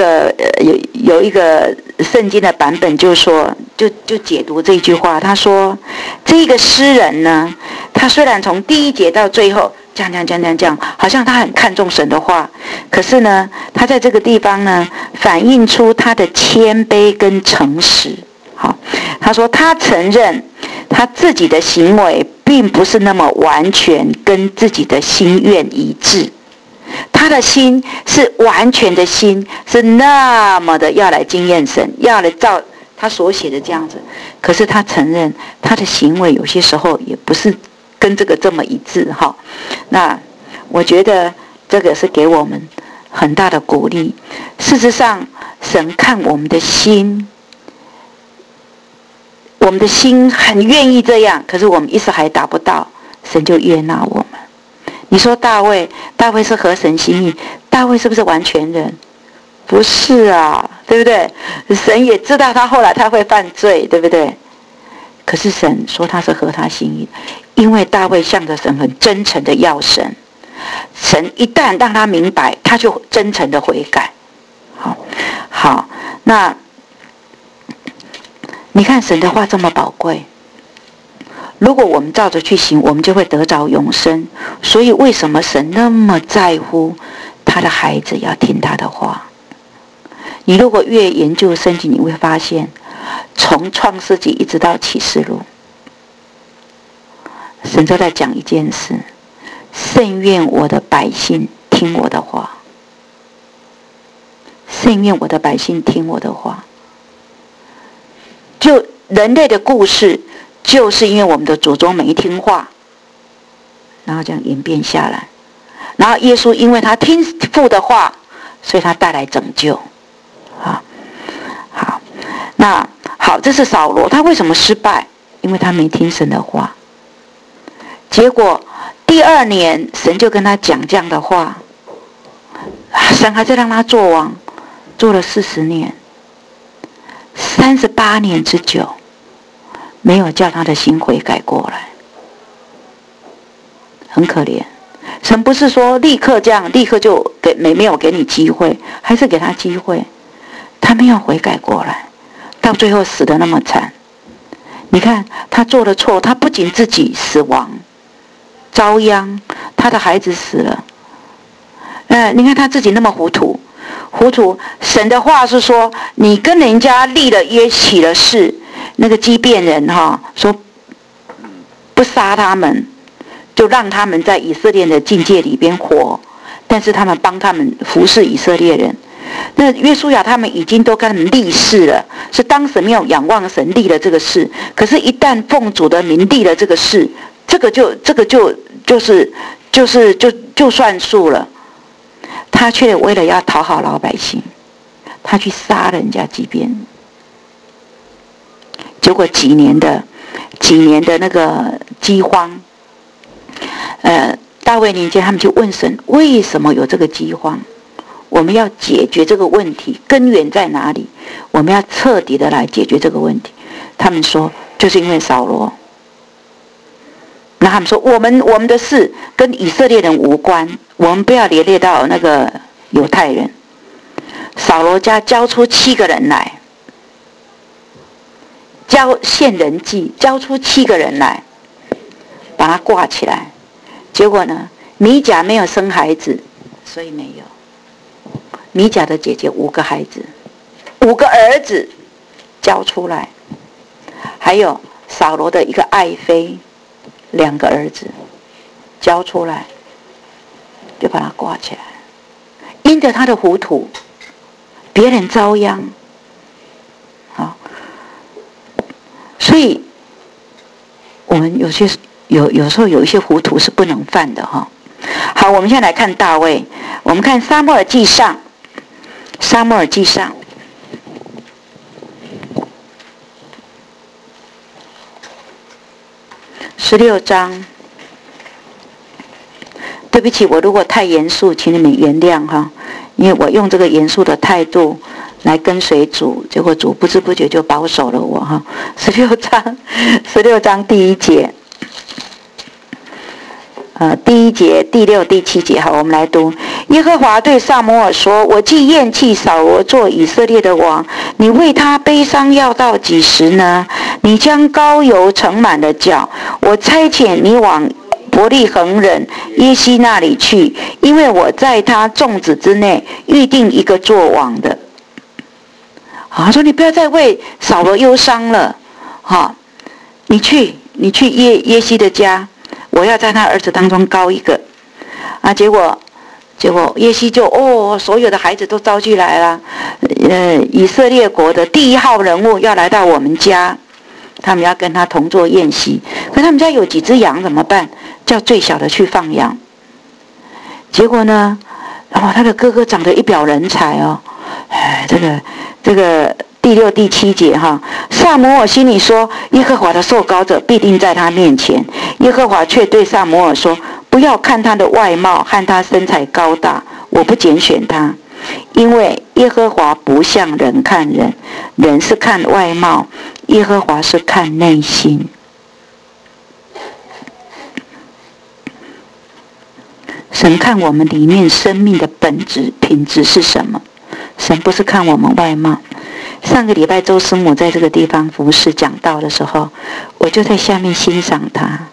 圣经的版本就说，就解读这句话。他说，这个诗人呢，他虽然从第1节到最后讲，好像他很看重神的话。可是呢，他在这个地方呢，反映出他的谦卑跟诚实。好，他说他承认他自己的行为并不是那么完全跟自己的心愿一致。他的心是完全的心，是那么的要来经验神，要来照他所写的这样子。可是他承认他的行为有些时候也不是跟这个这么一致哈。那我觉得这个是给我们很大的鼓励。事实上，神看我们的心，我们的心很愿意这样，可是我们一时还达不到，神就悦纳我们。你说大卫是合神心意，大卫是不是完全人？不是啊，对不对？神也知道他后来他会犯罪，对不对？可是神说他是合他心意，因为大卫向着神很真诚的要神，神一旦让他明白，他就真诚的悔改。好，那你看神的话这么宝贵，如果我们照着去行，我们就会得着永生。所以为什么神那么在乎他的孩子要听他的话？你如果越研究圣经，你会发现从创世纪一直到启示录，神都在讲一件事：甚愿我的百姓听我的话，甚愿我的百姓听我的话。就人类的故事，就是因为我们的祖宗没听话，然后这样演变下来。然后耶稣因为他听父的话，所以他带来拯救。好，那好，这是扫罗，他为什么失败？因为他没听神的话。结果第2年，神就跟他讲这样的话，神还在让他做王，做了40年，38年之久，没有叫他的心悔改过来，很可怜。神不是说立刻这样，立刻就没有给你机会，还是给他机会，他没有悔改过来，到最后死得那么惨。你看他做了错，他不仅自己死亡遭殃，他的孩子死了。你看他自己那么糊涂。神的话是说，你跟人家立了约起了誓，那个基遍人说不杀他们，就让他们在以色列的境界里边活，但是他们帮他们服侍以色列人。那约书亚他们已经都跟他们立誓了，是当时没有仰望神立了这个誓，可是一旦奉主的名立了这个誓，这个就算数了。他却为了要讨好老百姓，他去杀人家基遍，结果几年的那个饥荒，大卫年间他们就问神，为什么有这个饥荒？我们要解决这个问题，根源在哪里？我们要彻底的来解决这个问题。他们说，就是因为扫罗。那他们说，我们的事跟以色列人无关，我们不要连累到那个犹太人。扫罗家交出7个人来，献人祭，交出7个人来，把他挂起来。结果呢，米甲没有生孩子，所以没有。米甲的姐姐5个孩子，5个儿子交出来，还有扫罗的一个爱妃2个儿子交出来，就把他挂起来。因着他的糊涂，别人遭殃。好，所以我们有时候有一些糊涂是不能犯的哈。好，我们现在来看大卫，我们看撒母耳记上16章。对不起，我如果太严肃，请你们原谅哈，因为我用这个严肃的态度来跟随主，结果主不知不觉就保守了我哈。16章第1节，第1节、第6、第7节，好，我们来读。耶和华对撒母耳说：“我既厌弃扫罗做以色列的王，你为他悲伤要到几时呢？你将膏油盛满了脚，我差遣你往伯利恒人耶西那里去，因为我在他众子之内预定一个作王的。他说你不要再为扫罗忧伤了，你去耶西的家，我要在他儿子当中膏一个。结果耶西就所有的孩子都招聚来了，以色列国的第一号人物要来到我们家，他们要跟他同坐宴席。可他们家有几只羊怎么办？叫最小的去放羊。结果呢，他的哥哥长得一表人才哦。这个第6、第7节撒母耳心里说，耶和华的受膏者必定在他面前。耶和华却对撒母耳说，不要看他的外貌和他身材高大，我不拣选他，因为耶和华不像人看人，人是看外貌，耶和华是看内心。神看我们里面生命的本质品质是什么？神不是看我们外貌。上个礼拜周师母在这个地方服事讲道的时候，我就在下面欣赏他。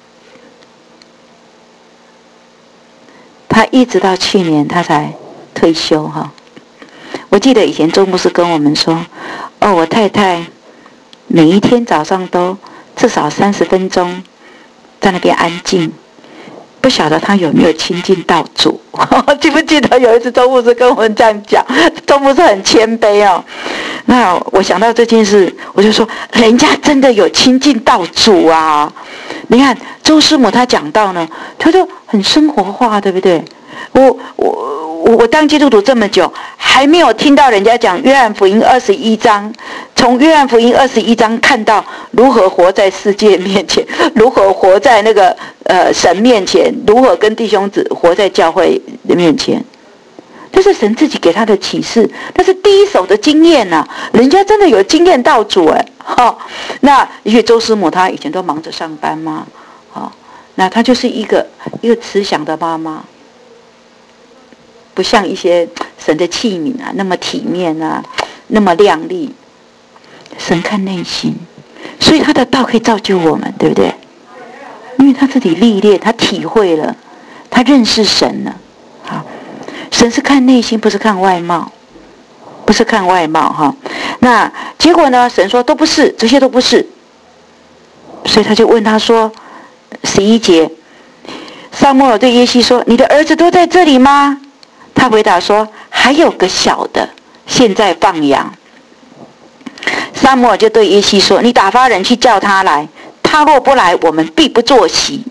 他一直到去年他才退休我记得以前周牧师跟我们说，我太太每一天早上都至少30分钟在那边安静。不晓得他有没有亲近到主？记不记得有一次周牧师跟我们这样讲？周牧师很谦卑那我想到这件事，我就说人家真的有亲近到主啊！你看周师母她讲到呢，她就很生活化，对不对？我当基督徒这么久，还没有听到人家讲约翰福音21章，从约翰福音21章看到如何活在世界面前，如何活在那个神面前，如何跟弟兄姊活在教会的面前。这是神自己给他的启示，那是第一手的经验人家真的有经验到主那因为周师母她以前都忙着上班嘛，那她就是一个慈祥的妈妈，不像一些神的器皿那么体面那么亮丽。神看内心，所以他的道可以造就我们，对不对？因为他自己历练，他体会了，他认识神了。神是看内心，不是看外貌，不是看外貌那结果呢？神说都不是，这些都不是。所以他就问他说，11节，撒母耳对耶西说：“你的儿子都在这里吗？”他回答说：“还有个小的，现在放羊。”撒母耳就对耶西说：“你打发人去叫他来，他若不来，我们必不坐席。”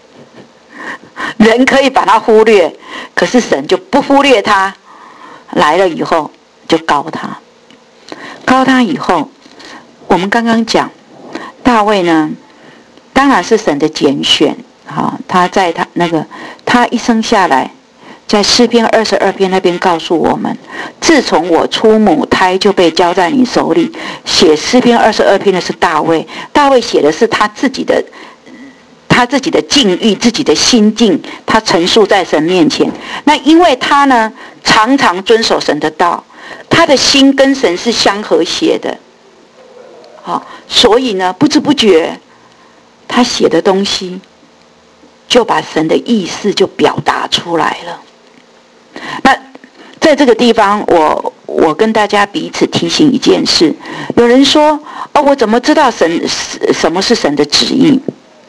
人可以把他忽略，可是神就不忽略他。来了以后就膏他，膏他以后，我们刚刚讲大卫呢，当然是神的拣选。他在他一生下来，在诗篇22篇那边告诉我们，自从我出母胎就被交在你手里。写诗篇22篇的是大卫，大卫写的是他自己的境遇，自己的心境，他陈述在神面前。那因为他呢常常遵守神的道，他的心跟神是相和谐的，所以呢不知不觉他写的东西就把神的意思就表达出来了。那在这个地方我跟大家彼此提醒一件事。有人说我怎么知道什么是神的旨意？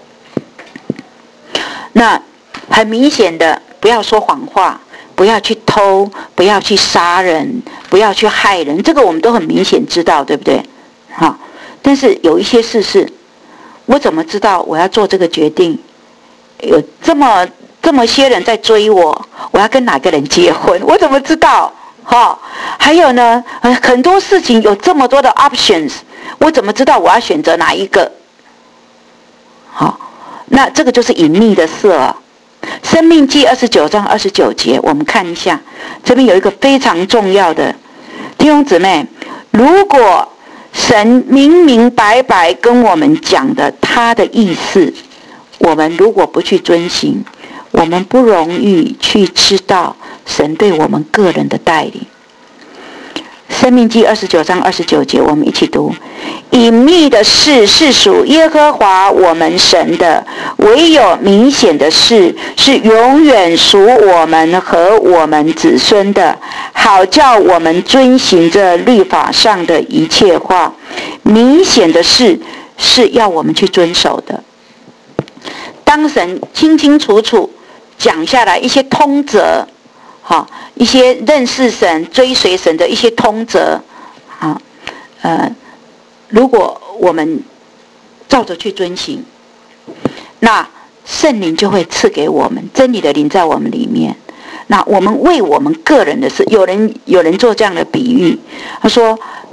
那很明显的，不要说谎话，不要去偷，不要去杀人，不要去害人，这个我们都很明显知道，对不对？但是有一些事是，我怎么知道我要做这个决定？有这么些人在追我，我要跟哪个人结婚？我怎么知道？还有呢，很多事情有这么多的 options， 我怎么知道我要选择哪一个？那这个就是隐秘的事了。申命记29章29节，我们看一下，这边有一个非常重要的，弟兄姊妹，如果神明明白白跟我们讲的他的意思，我们如果不去遵行，我们不容易去知道神对我们个人的带领。 申命记29章29节，我们一起读：隐秘的事是属耶和华我们神的，唯有明显的事是永远属我们和我们子孙的，好叫我们遵行这律法上的一切话。明显的事是要我们去遵守的。当神清清楚楚讲下来一些通则，一些认识神、追随神的一些通则，如果我们照着去遵行，那圣灵就会赐给我们真理的灵在我们里面。那我们为我们个人的事，有人做这样的比喻，他说，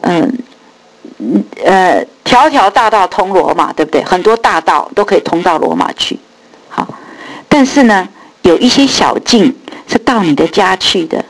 条条大道通罗马，对不对？很多大道都可以通到罗马去。好，但是呢，有一些小径是到你的家去的。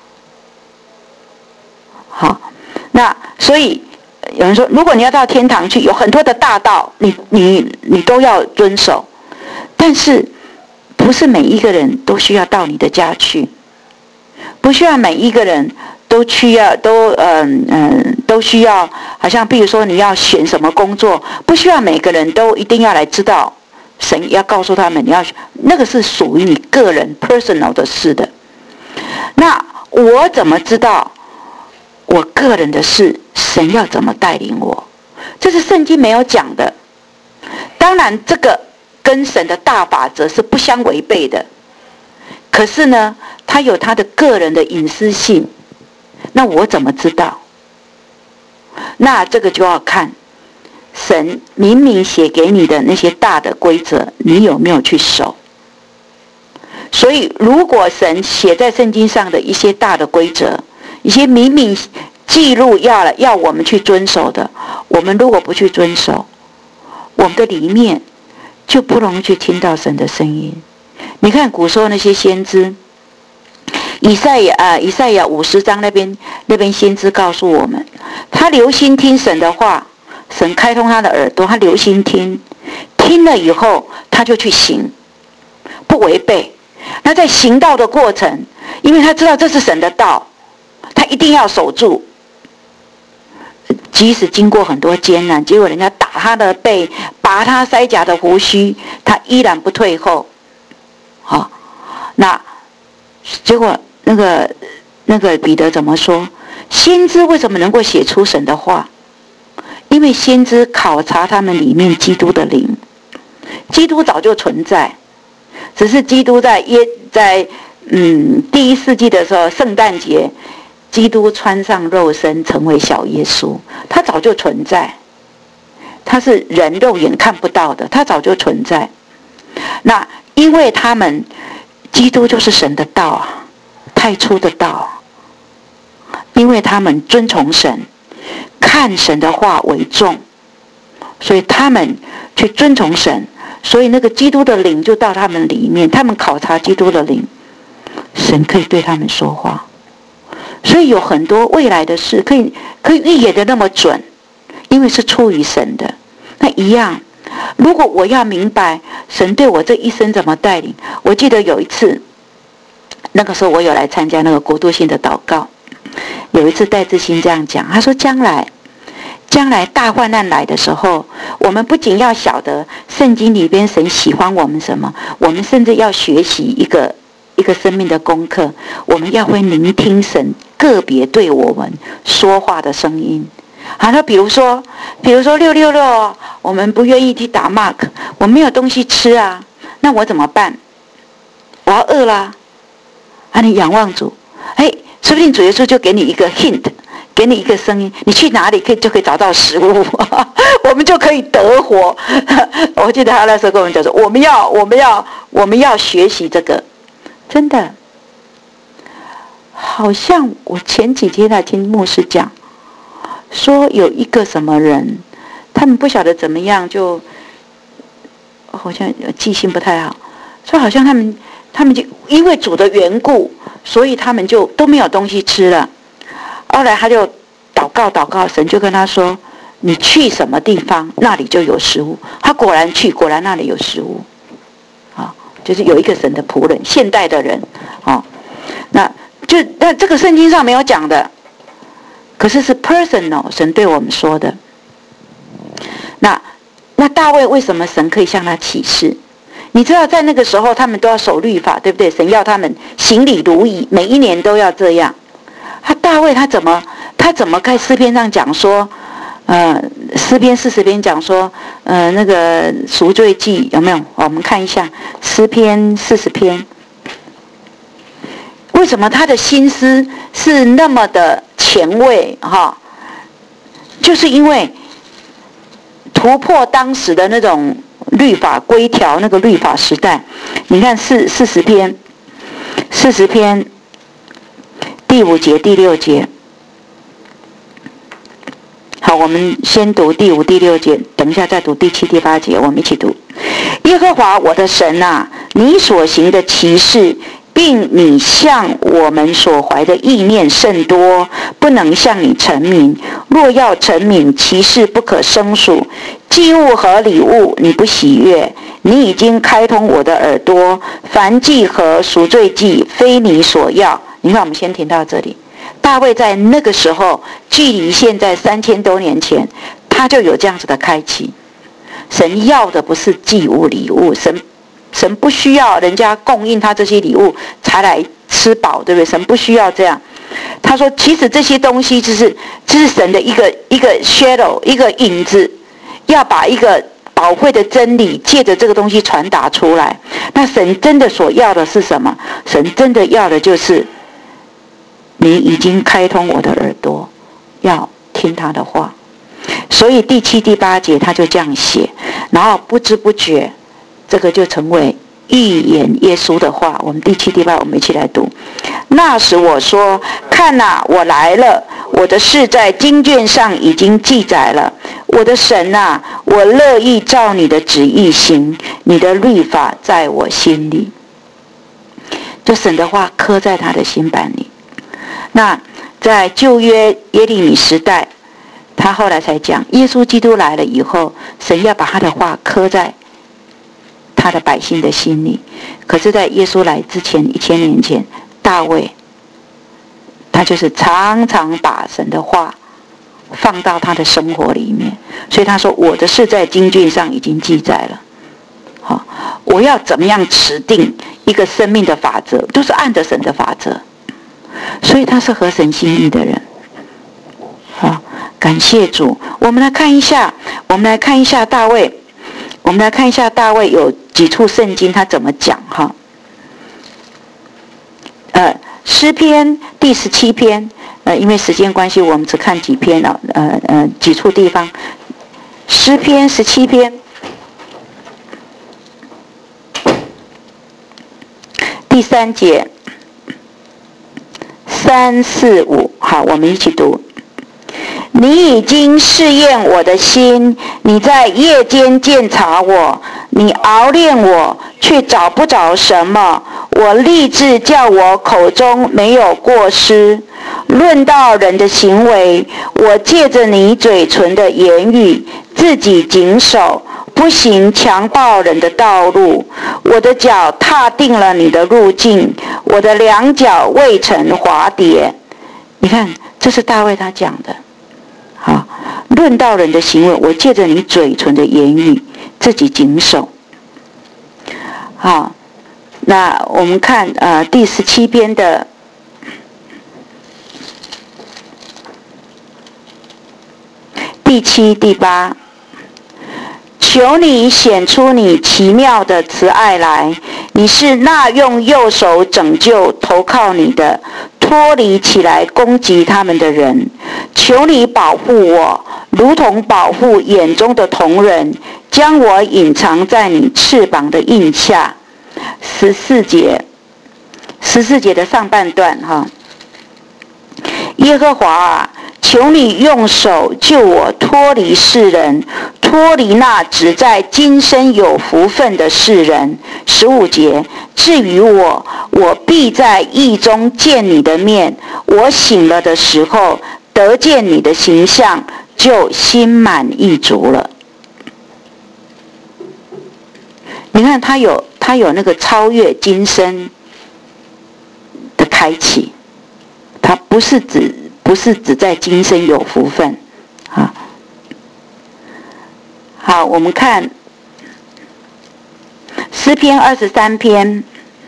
好，那所以有人说，如果你要到天堂去，有很多的大道，你都要遵守，但是不是每一个人都需要到你的家去，不需要每一个人都需要都需要，好像比如说你要选什么工作，不需要每个人都一定要来知道，神要告诉他们，你要那个是属于你个人 personal 的事的。那我怎么知道我个人的事，神要怎么带领我？这是圣经没有讲的。当然这个跟神的大法则是不相违背的，可是呢，他有他的个人的隐私性，那我怎么知道？那这个就要看神明明写给你的那些大的规则，你有没有去守？所以如果神写在圣经上的一些大的规则，一些明明记录要我们去遵守的，我们如果不去遵守，我们的里面就不容易去听到神的声音。你看古时候那些先知，以赛亚50章那边先知告诉我们，他留心听神的话，神开通他的耳朵，他留心听，听了以后他就去行，不违背。那在行道的过程，因为他知道这是神的道，他一定要守住，即使经过很多艰难，结果人家打他的背，拔他腮甲的胡须，他依然不退后。好，那结果那个彼得怎么说？先知为什么能够写出神的话？因为先知考察他们里面基督的灵，基督早就存在，只是基督在第一世纪的时候，圣诞节，基督穿上肉身成为小耶稣，他早就存在，他是人肉眼看不到的，他早就存在。那因为他们基督就是神的道啊，太初的道，因为他们遵从神，看神的话为重，所以他们去遵从神，所以那个基督的灵就到他们里面，他们考察基督的灵，神可以对他们说话。所以有很多未来的事可以预言的那么准，因为是出于神的。那一样，如果我要明白神对我这一生怎么带领，我记得有一次，那个时候我有来参加那个国度性的祷告，有一次戴志兴这样讲，他说将来大患难来的时候，我们不仅要晓得圣经里边神喜欢我们什么，我们甚至要学习一个生命的功课，我们要会聆听神个别对我们说话的声音。好，那比如说666，我们不愿意去打 mark， 我没有东西吃啊，那我怎么办？我要饿啦，你仰望主，说不定主耶稣就给你一个 hint， 给你一个声音，你去哪里就可以找到食物，我们就可以得活。我记得他那时候跟我们讲说，我们要学习这个，真的，好像我前几天在听牧师讲，说有一个什么人，他们不晓得怎么样，就好像记性不太好，说好像他们就因为主的缘故，所以他们就都没有东西吃了。后来他就祷告，神就跟他说，你去什么地方，那里就有食物。他果然去，果然那里有食物。就是有一个神的仆人，现代的人，那这个圣经上没有讲的， 可是是 personal， 神对我们说的。那大卫为什么神可以向他启示？你知道在那个时候他们都要守律法，对不对？神要他们行礼如仪，每一年都要这样。大卫他怎么在诗篇上讲说，诗篇40篇讲说，那个赎罪祭有没有？我们看一下诗篇40篇，为什么他的心思是那么的前卫哈？就是因为突破当时的那种律法规条，那个律法时代。你看40篇第5节第6节。好，我们先读第5、第6节，等一下再读第7、第8节，我们一起读。耶和华我的神啊，你所行的奇事，并你向我们所怀的意念甚多，不能向你陈明。若要陈明，其事不可胜数。祭物和礼物你不喜悦，你已经开通我的耳朵。燔祭和赎罪祭非你所要。你看，我们先停到这里。大卫在那个时候，距离现在3000多年前，他就有这样子的开启。神要的不是祭物礼物，神不需要人家供应他这些礼物才来吃饱，对不对？神不需要这样。他说，其实这些东西就是神的一个 shadow， 一个影子，要把一个宝贵的真理借着这个东西传达出来。那神真的所要的是什么？神真的要的就是你已经开通我的耳朵，要听他的话。所以第7、第8节他就这样写，然后不知不觉这个就成为预言耶稣的话。我们第7、第8我们一起来读。那时我说，看哪，我来了，我的事在经卷上已经记载了。我的神啊，我乐意照你的旨意行，你的律法在我心里。就神的话刻在他的心版里。那在旧约耶利米时代，他后来才讲，耶稣基督来了以后，神要把他的话刻在他的百姓的心里。可是在耶稣来之前1000年前，大卫他就是常常把神的话放到他的生活里面。所以他说，我的事在经卷上已经记载了。好，我要怎么样持定一个生命的法则，都是按着神的法则。所以他是合神心意的人。好，感谢主。我们来看一下大卫。我们来看一下大卫有几处圣经他怎么讲哈。诗篇第17篇，因为时间关系，我们只看几篇了，几处地方。诗篇17篇第3节，3、4、5，好，我们一起读。你已经试验我的心，你在夜间鉴察我，你熬炼我，却找不着什么。我立志叫我口中没有过失。论到人的行为，我借着你嘴唇的言语，自己谨守，不行强暴人的道路。我的脚踏定了你的路径，我的两脚未曾滑跌。你看，这是大卫他讲的。好，论到人的行为，我借着你嘴唇的言语，自己谨守。好，那我们看第17篇的第7、第8。求你显出你奇妙的慈爱来，你是那用右手拯救投靠你的，脱离起来攻击他们的人。求你保护我，如同保护眼中的瞳人，将我隐藏在你翅膀的印下。14节的上半段哈。耶和华啊，求你用手救我脱离世人，脱离那只在今生有福分的世人。15节，至于我必在义中见你的面，我醒了的时候得见你的形象，就心满意足了。你看他有那个超越今生的开启，他不是不是只在今生有福分。好，我们看诗篇23篇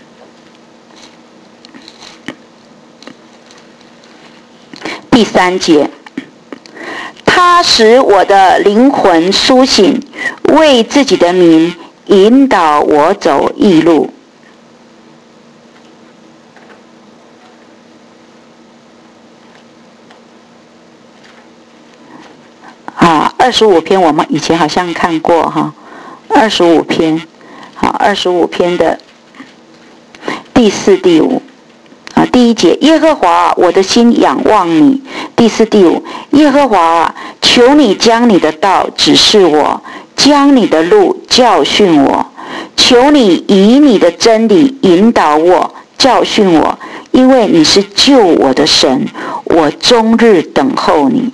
第3节，他使我的灵魂苏醒，为自己的名引导我走义路。25篇我们以前好像看过哈，25篇，好，25篇的第4、第5。第1节，耶和华，我的心仰望你。第4、第5，耶和华，求你将你的道指示我，将你的路教训我。求你以你的真理引导我，教训我，因为你是救我的神，我终日等候你。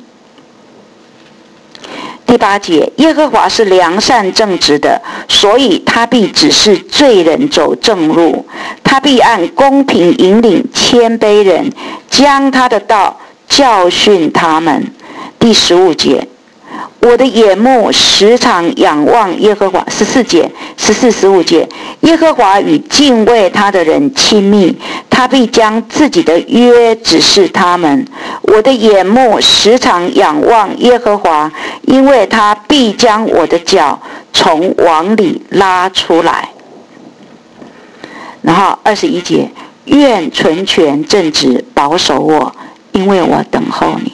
第8节，耶和华是良善正直的，所以他必指示罪人走正路，他必按公平引领谦卑人，将他的道教训他们。第15节，我的眼目时常仰望耶和华。14节、14、15节，耶和华与敬畏他的人亲密，他必将自己的约指示他们。我的眼目时常仰望耶和华，因为他必将我的脚从网里拉出来。然后21节，愿纯全正直保守我，因为我等候你。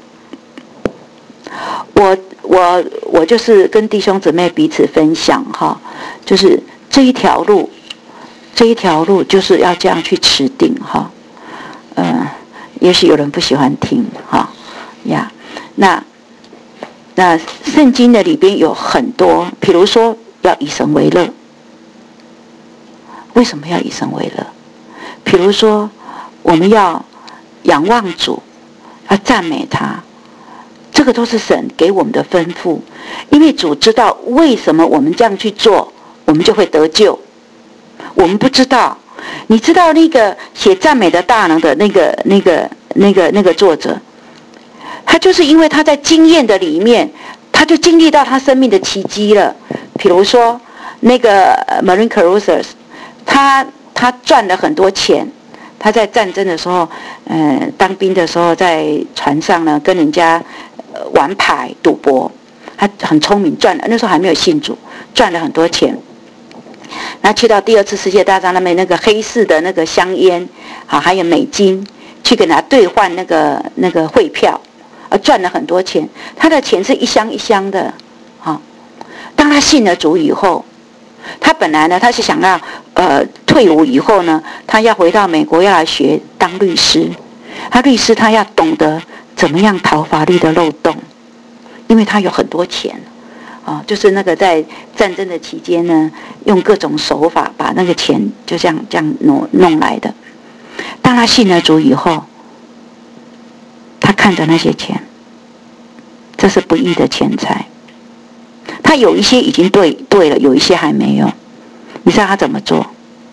我就是跟弟兄姊妹彼此分享哈，就是这一条路就是要这样去持定哈。也许有人不喜欢听哈呀。那圣经的里边有很多，比如说要以神为乐。为什么要以神为乐？比如说我们要仰望主，要赞美他。这个都是神给我们的吩咐，因为主知道为什么我们这样去做，我们就会得救。我们不知道，你知道那个写赞美的大能的那个作者，他就是因为他在经验的里面，他就经历到他生命的奇迹了。比如说那个 Marine Cruisers， 他赚了很多钱。他在战争的时候，当兵的时候，在船上呢跟人家玩牌赌博，他很聪明，赚了，那时候还没有信主，赚了很多钱。那去到第2次世界大战那边，那个黑市的那个香烟还有美金，去给他兑换那个汇票，赚了很多钱。他的钱是一箱一箱的。当他信了主以后，他本来呢，他是想要退伍以后呢，他要回到美国，要来学当律师。律师他要懂得怎么样逃法律的漏洞，因为他有很多钱就是那个在战争的期间呢，用各种手法把那个钱就这样弄来的。当他信了主以后，他看着那些钱，这是不义的钱财。他有一些已经对了，有一些还没有。你知道他怎么做？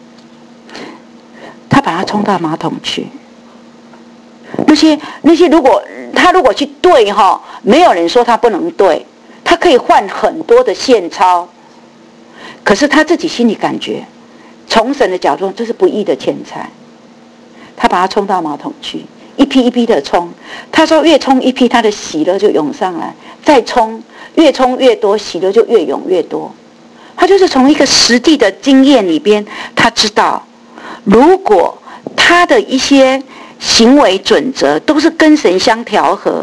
他把它冲到马桶去。那些如果去兑没有人说他不能兑，他可以换很多的现钞。可是他自己心里感觉，从神的角度，这是不义的钱财。他把它冲到马桶去，一批一批的冲。他说越冲一批，他的喜乐就涌上来，再冲，越冲越多，喜乐就越涌越多。他就是从一个实际的经验里边，他知道，如果他的一些行为准则都是跟神相调和，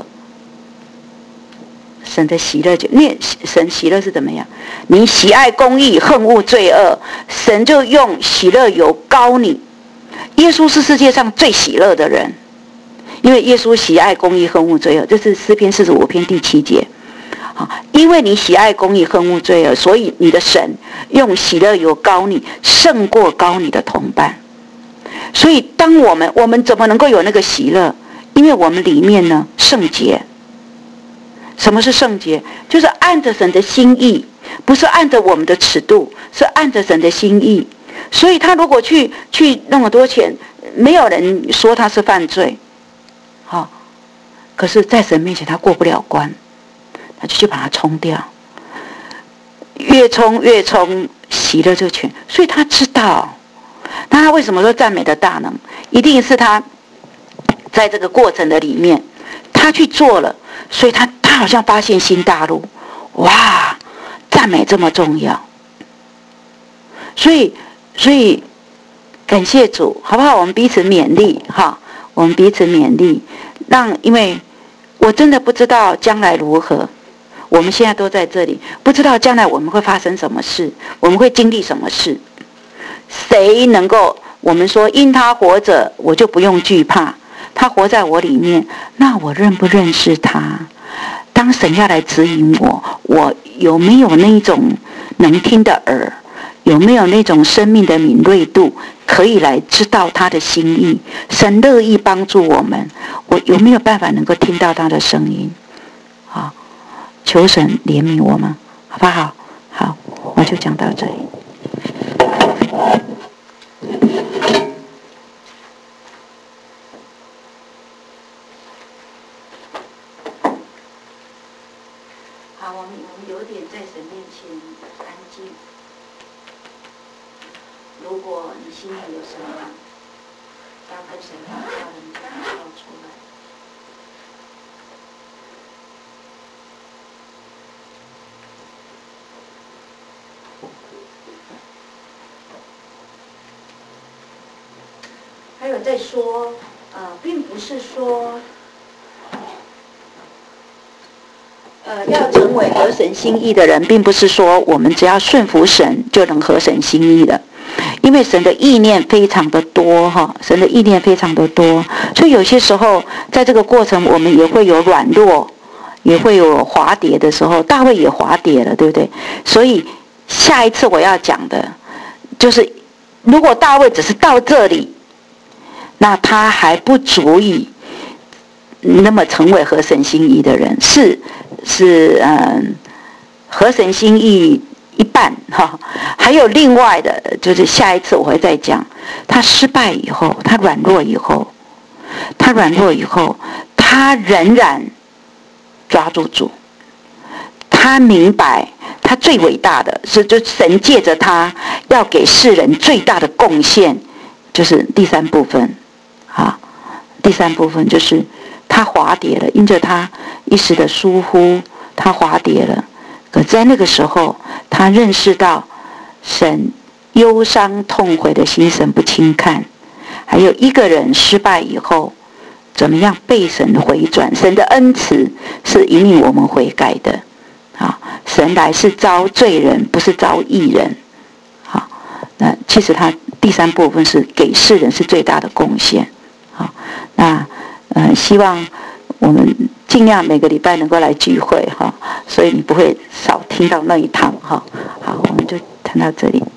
神的喜乐就，因为神喜乐是怎么样？你喜爱公义，恨恶罪恶，神就用喜乐油膏你。耶稣是世界上最喜乐的人，因为耶稣喜爱公义，恨恶罪恶，这是诗篇45篇第7节。因为你喜爱公义，恨恶罪恶，所以你的神用喜乐油膏你，胜过膏你的同伴。所以当我们怎么能够有那个喜乐？因为我们里面呢圣洁。什么是圣洁？就是按着神的心意，不是按着我们的尺度，是按着神的心意。所以他如果去弄很多钱，没有人说他是犯罪。 可是在神面前他过不了关，他就去把它冲掉，越冲喜乐就全。所以他知道，那他为什么说赞美的大能，一定是他在这个过程的里面他去做了，所以他好像发现新大陆。哇，赞美这么重要，所以感谢主，好不好？我们彼此勉励哈，我们彼此勉励，因为我真的不知道将来如何，我们现在都在这里，不知道将来我们会发生什么事，我们会经历什么事。谁能够我们说因他活着，我就不用惧怕，他活在我里面，那我认不认识他？当神要来指引我有没有那种能听的耳，有没有那种生命的敏锐度，可以来知道他的心意？神乐意帮助我们，我有没有办法能够听到他的声音？好，求神怜悯我们，好不好？好，我就讲到这里。好，我们有点在神面前安静。如果你心里有什么要跟神祷告的，你就祷告出来。还有在说，并不是说，要成为合神心意的人，并不是说我们只要顺服神就能合神心意的，因为神的意念非常的多哈，神的意念非常的多，所以有些时候在这个过程，我们也会有软弱，也会有滑跌的时候。大卫也滑跌了，对不对？所以下一次我要讲的，就是如果大卫只是到这里，那他还不足以那么成为合神心意的人，是合神心意一半哈。还有另外的，就是下一次我会再讲，他失败以后，他软弱以后，他仍然抓住主，他明白他最伟大的是，就神借着他要给世人最大的贡献，就是第三部分。啊，第三部分就是他滑跌了，因着他一时的疏忽，他滑跌了。可在那个时候，他认识到神忧伤痛悔的心神不轻看，还有一个人失败以后，怎么样被神回转？神的恩慈是引领我们悔改的。啊，神来是招罪人，不是招义人。好，那其实他第三部分是给世人是最大的贡献。好，那希望我们尽量每个礼拜能够来聚会哈，所以你不会少听到那一堂哈。好，我们就谈到这里。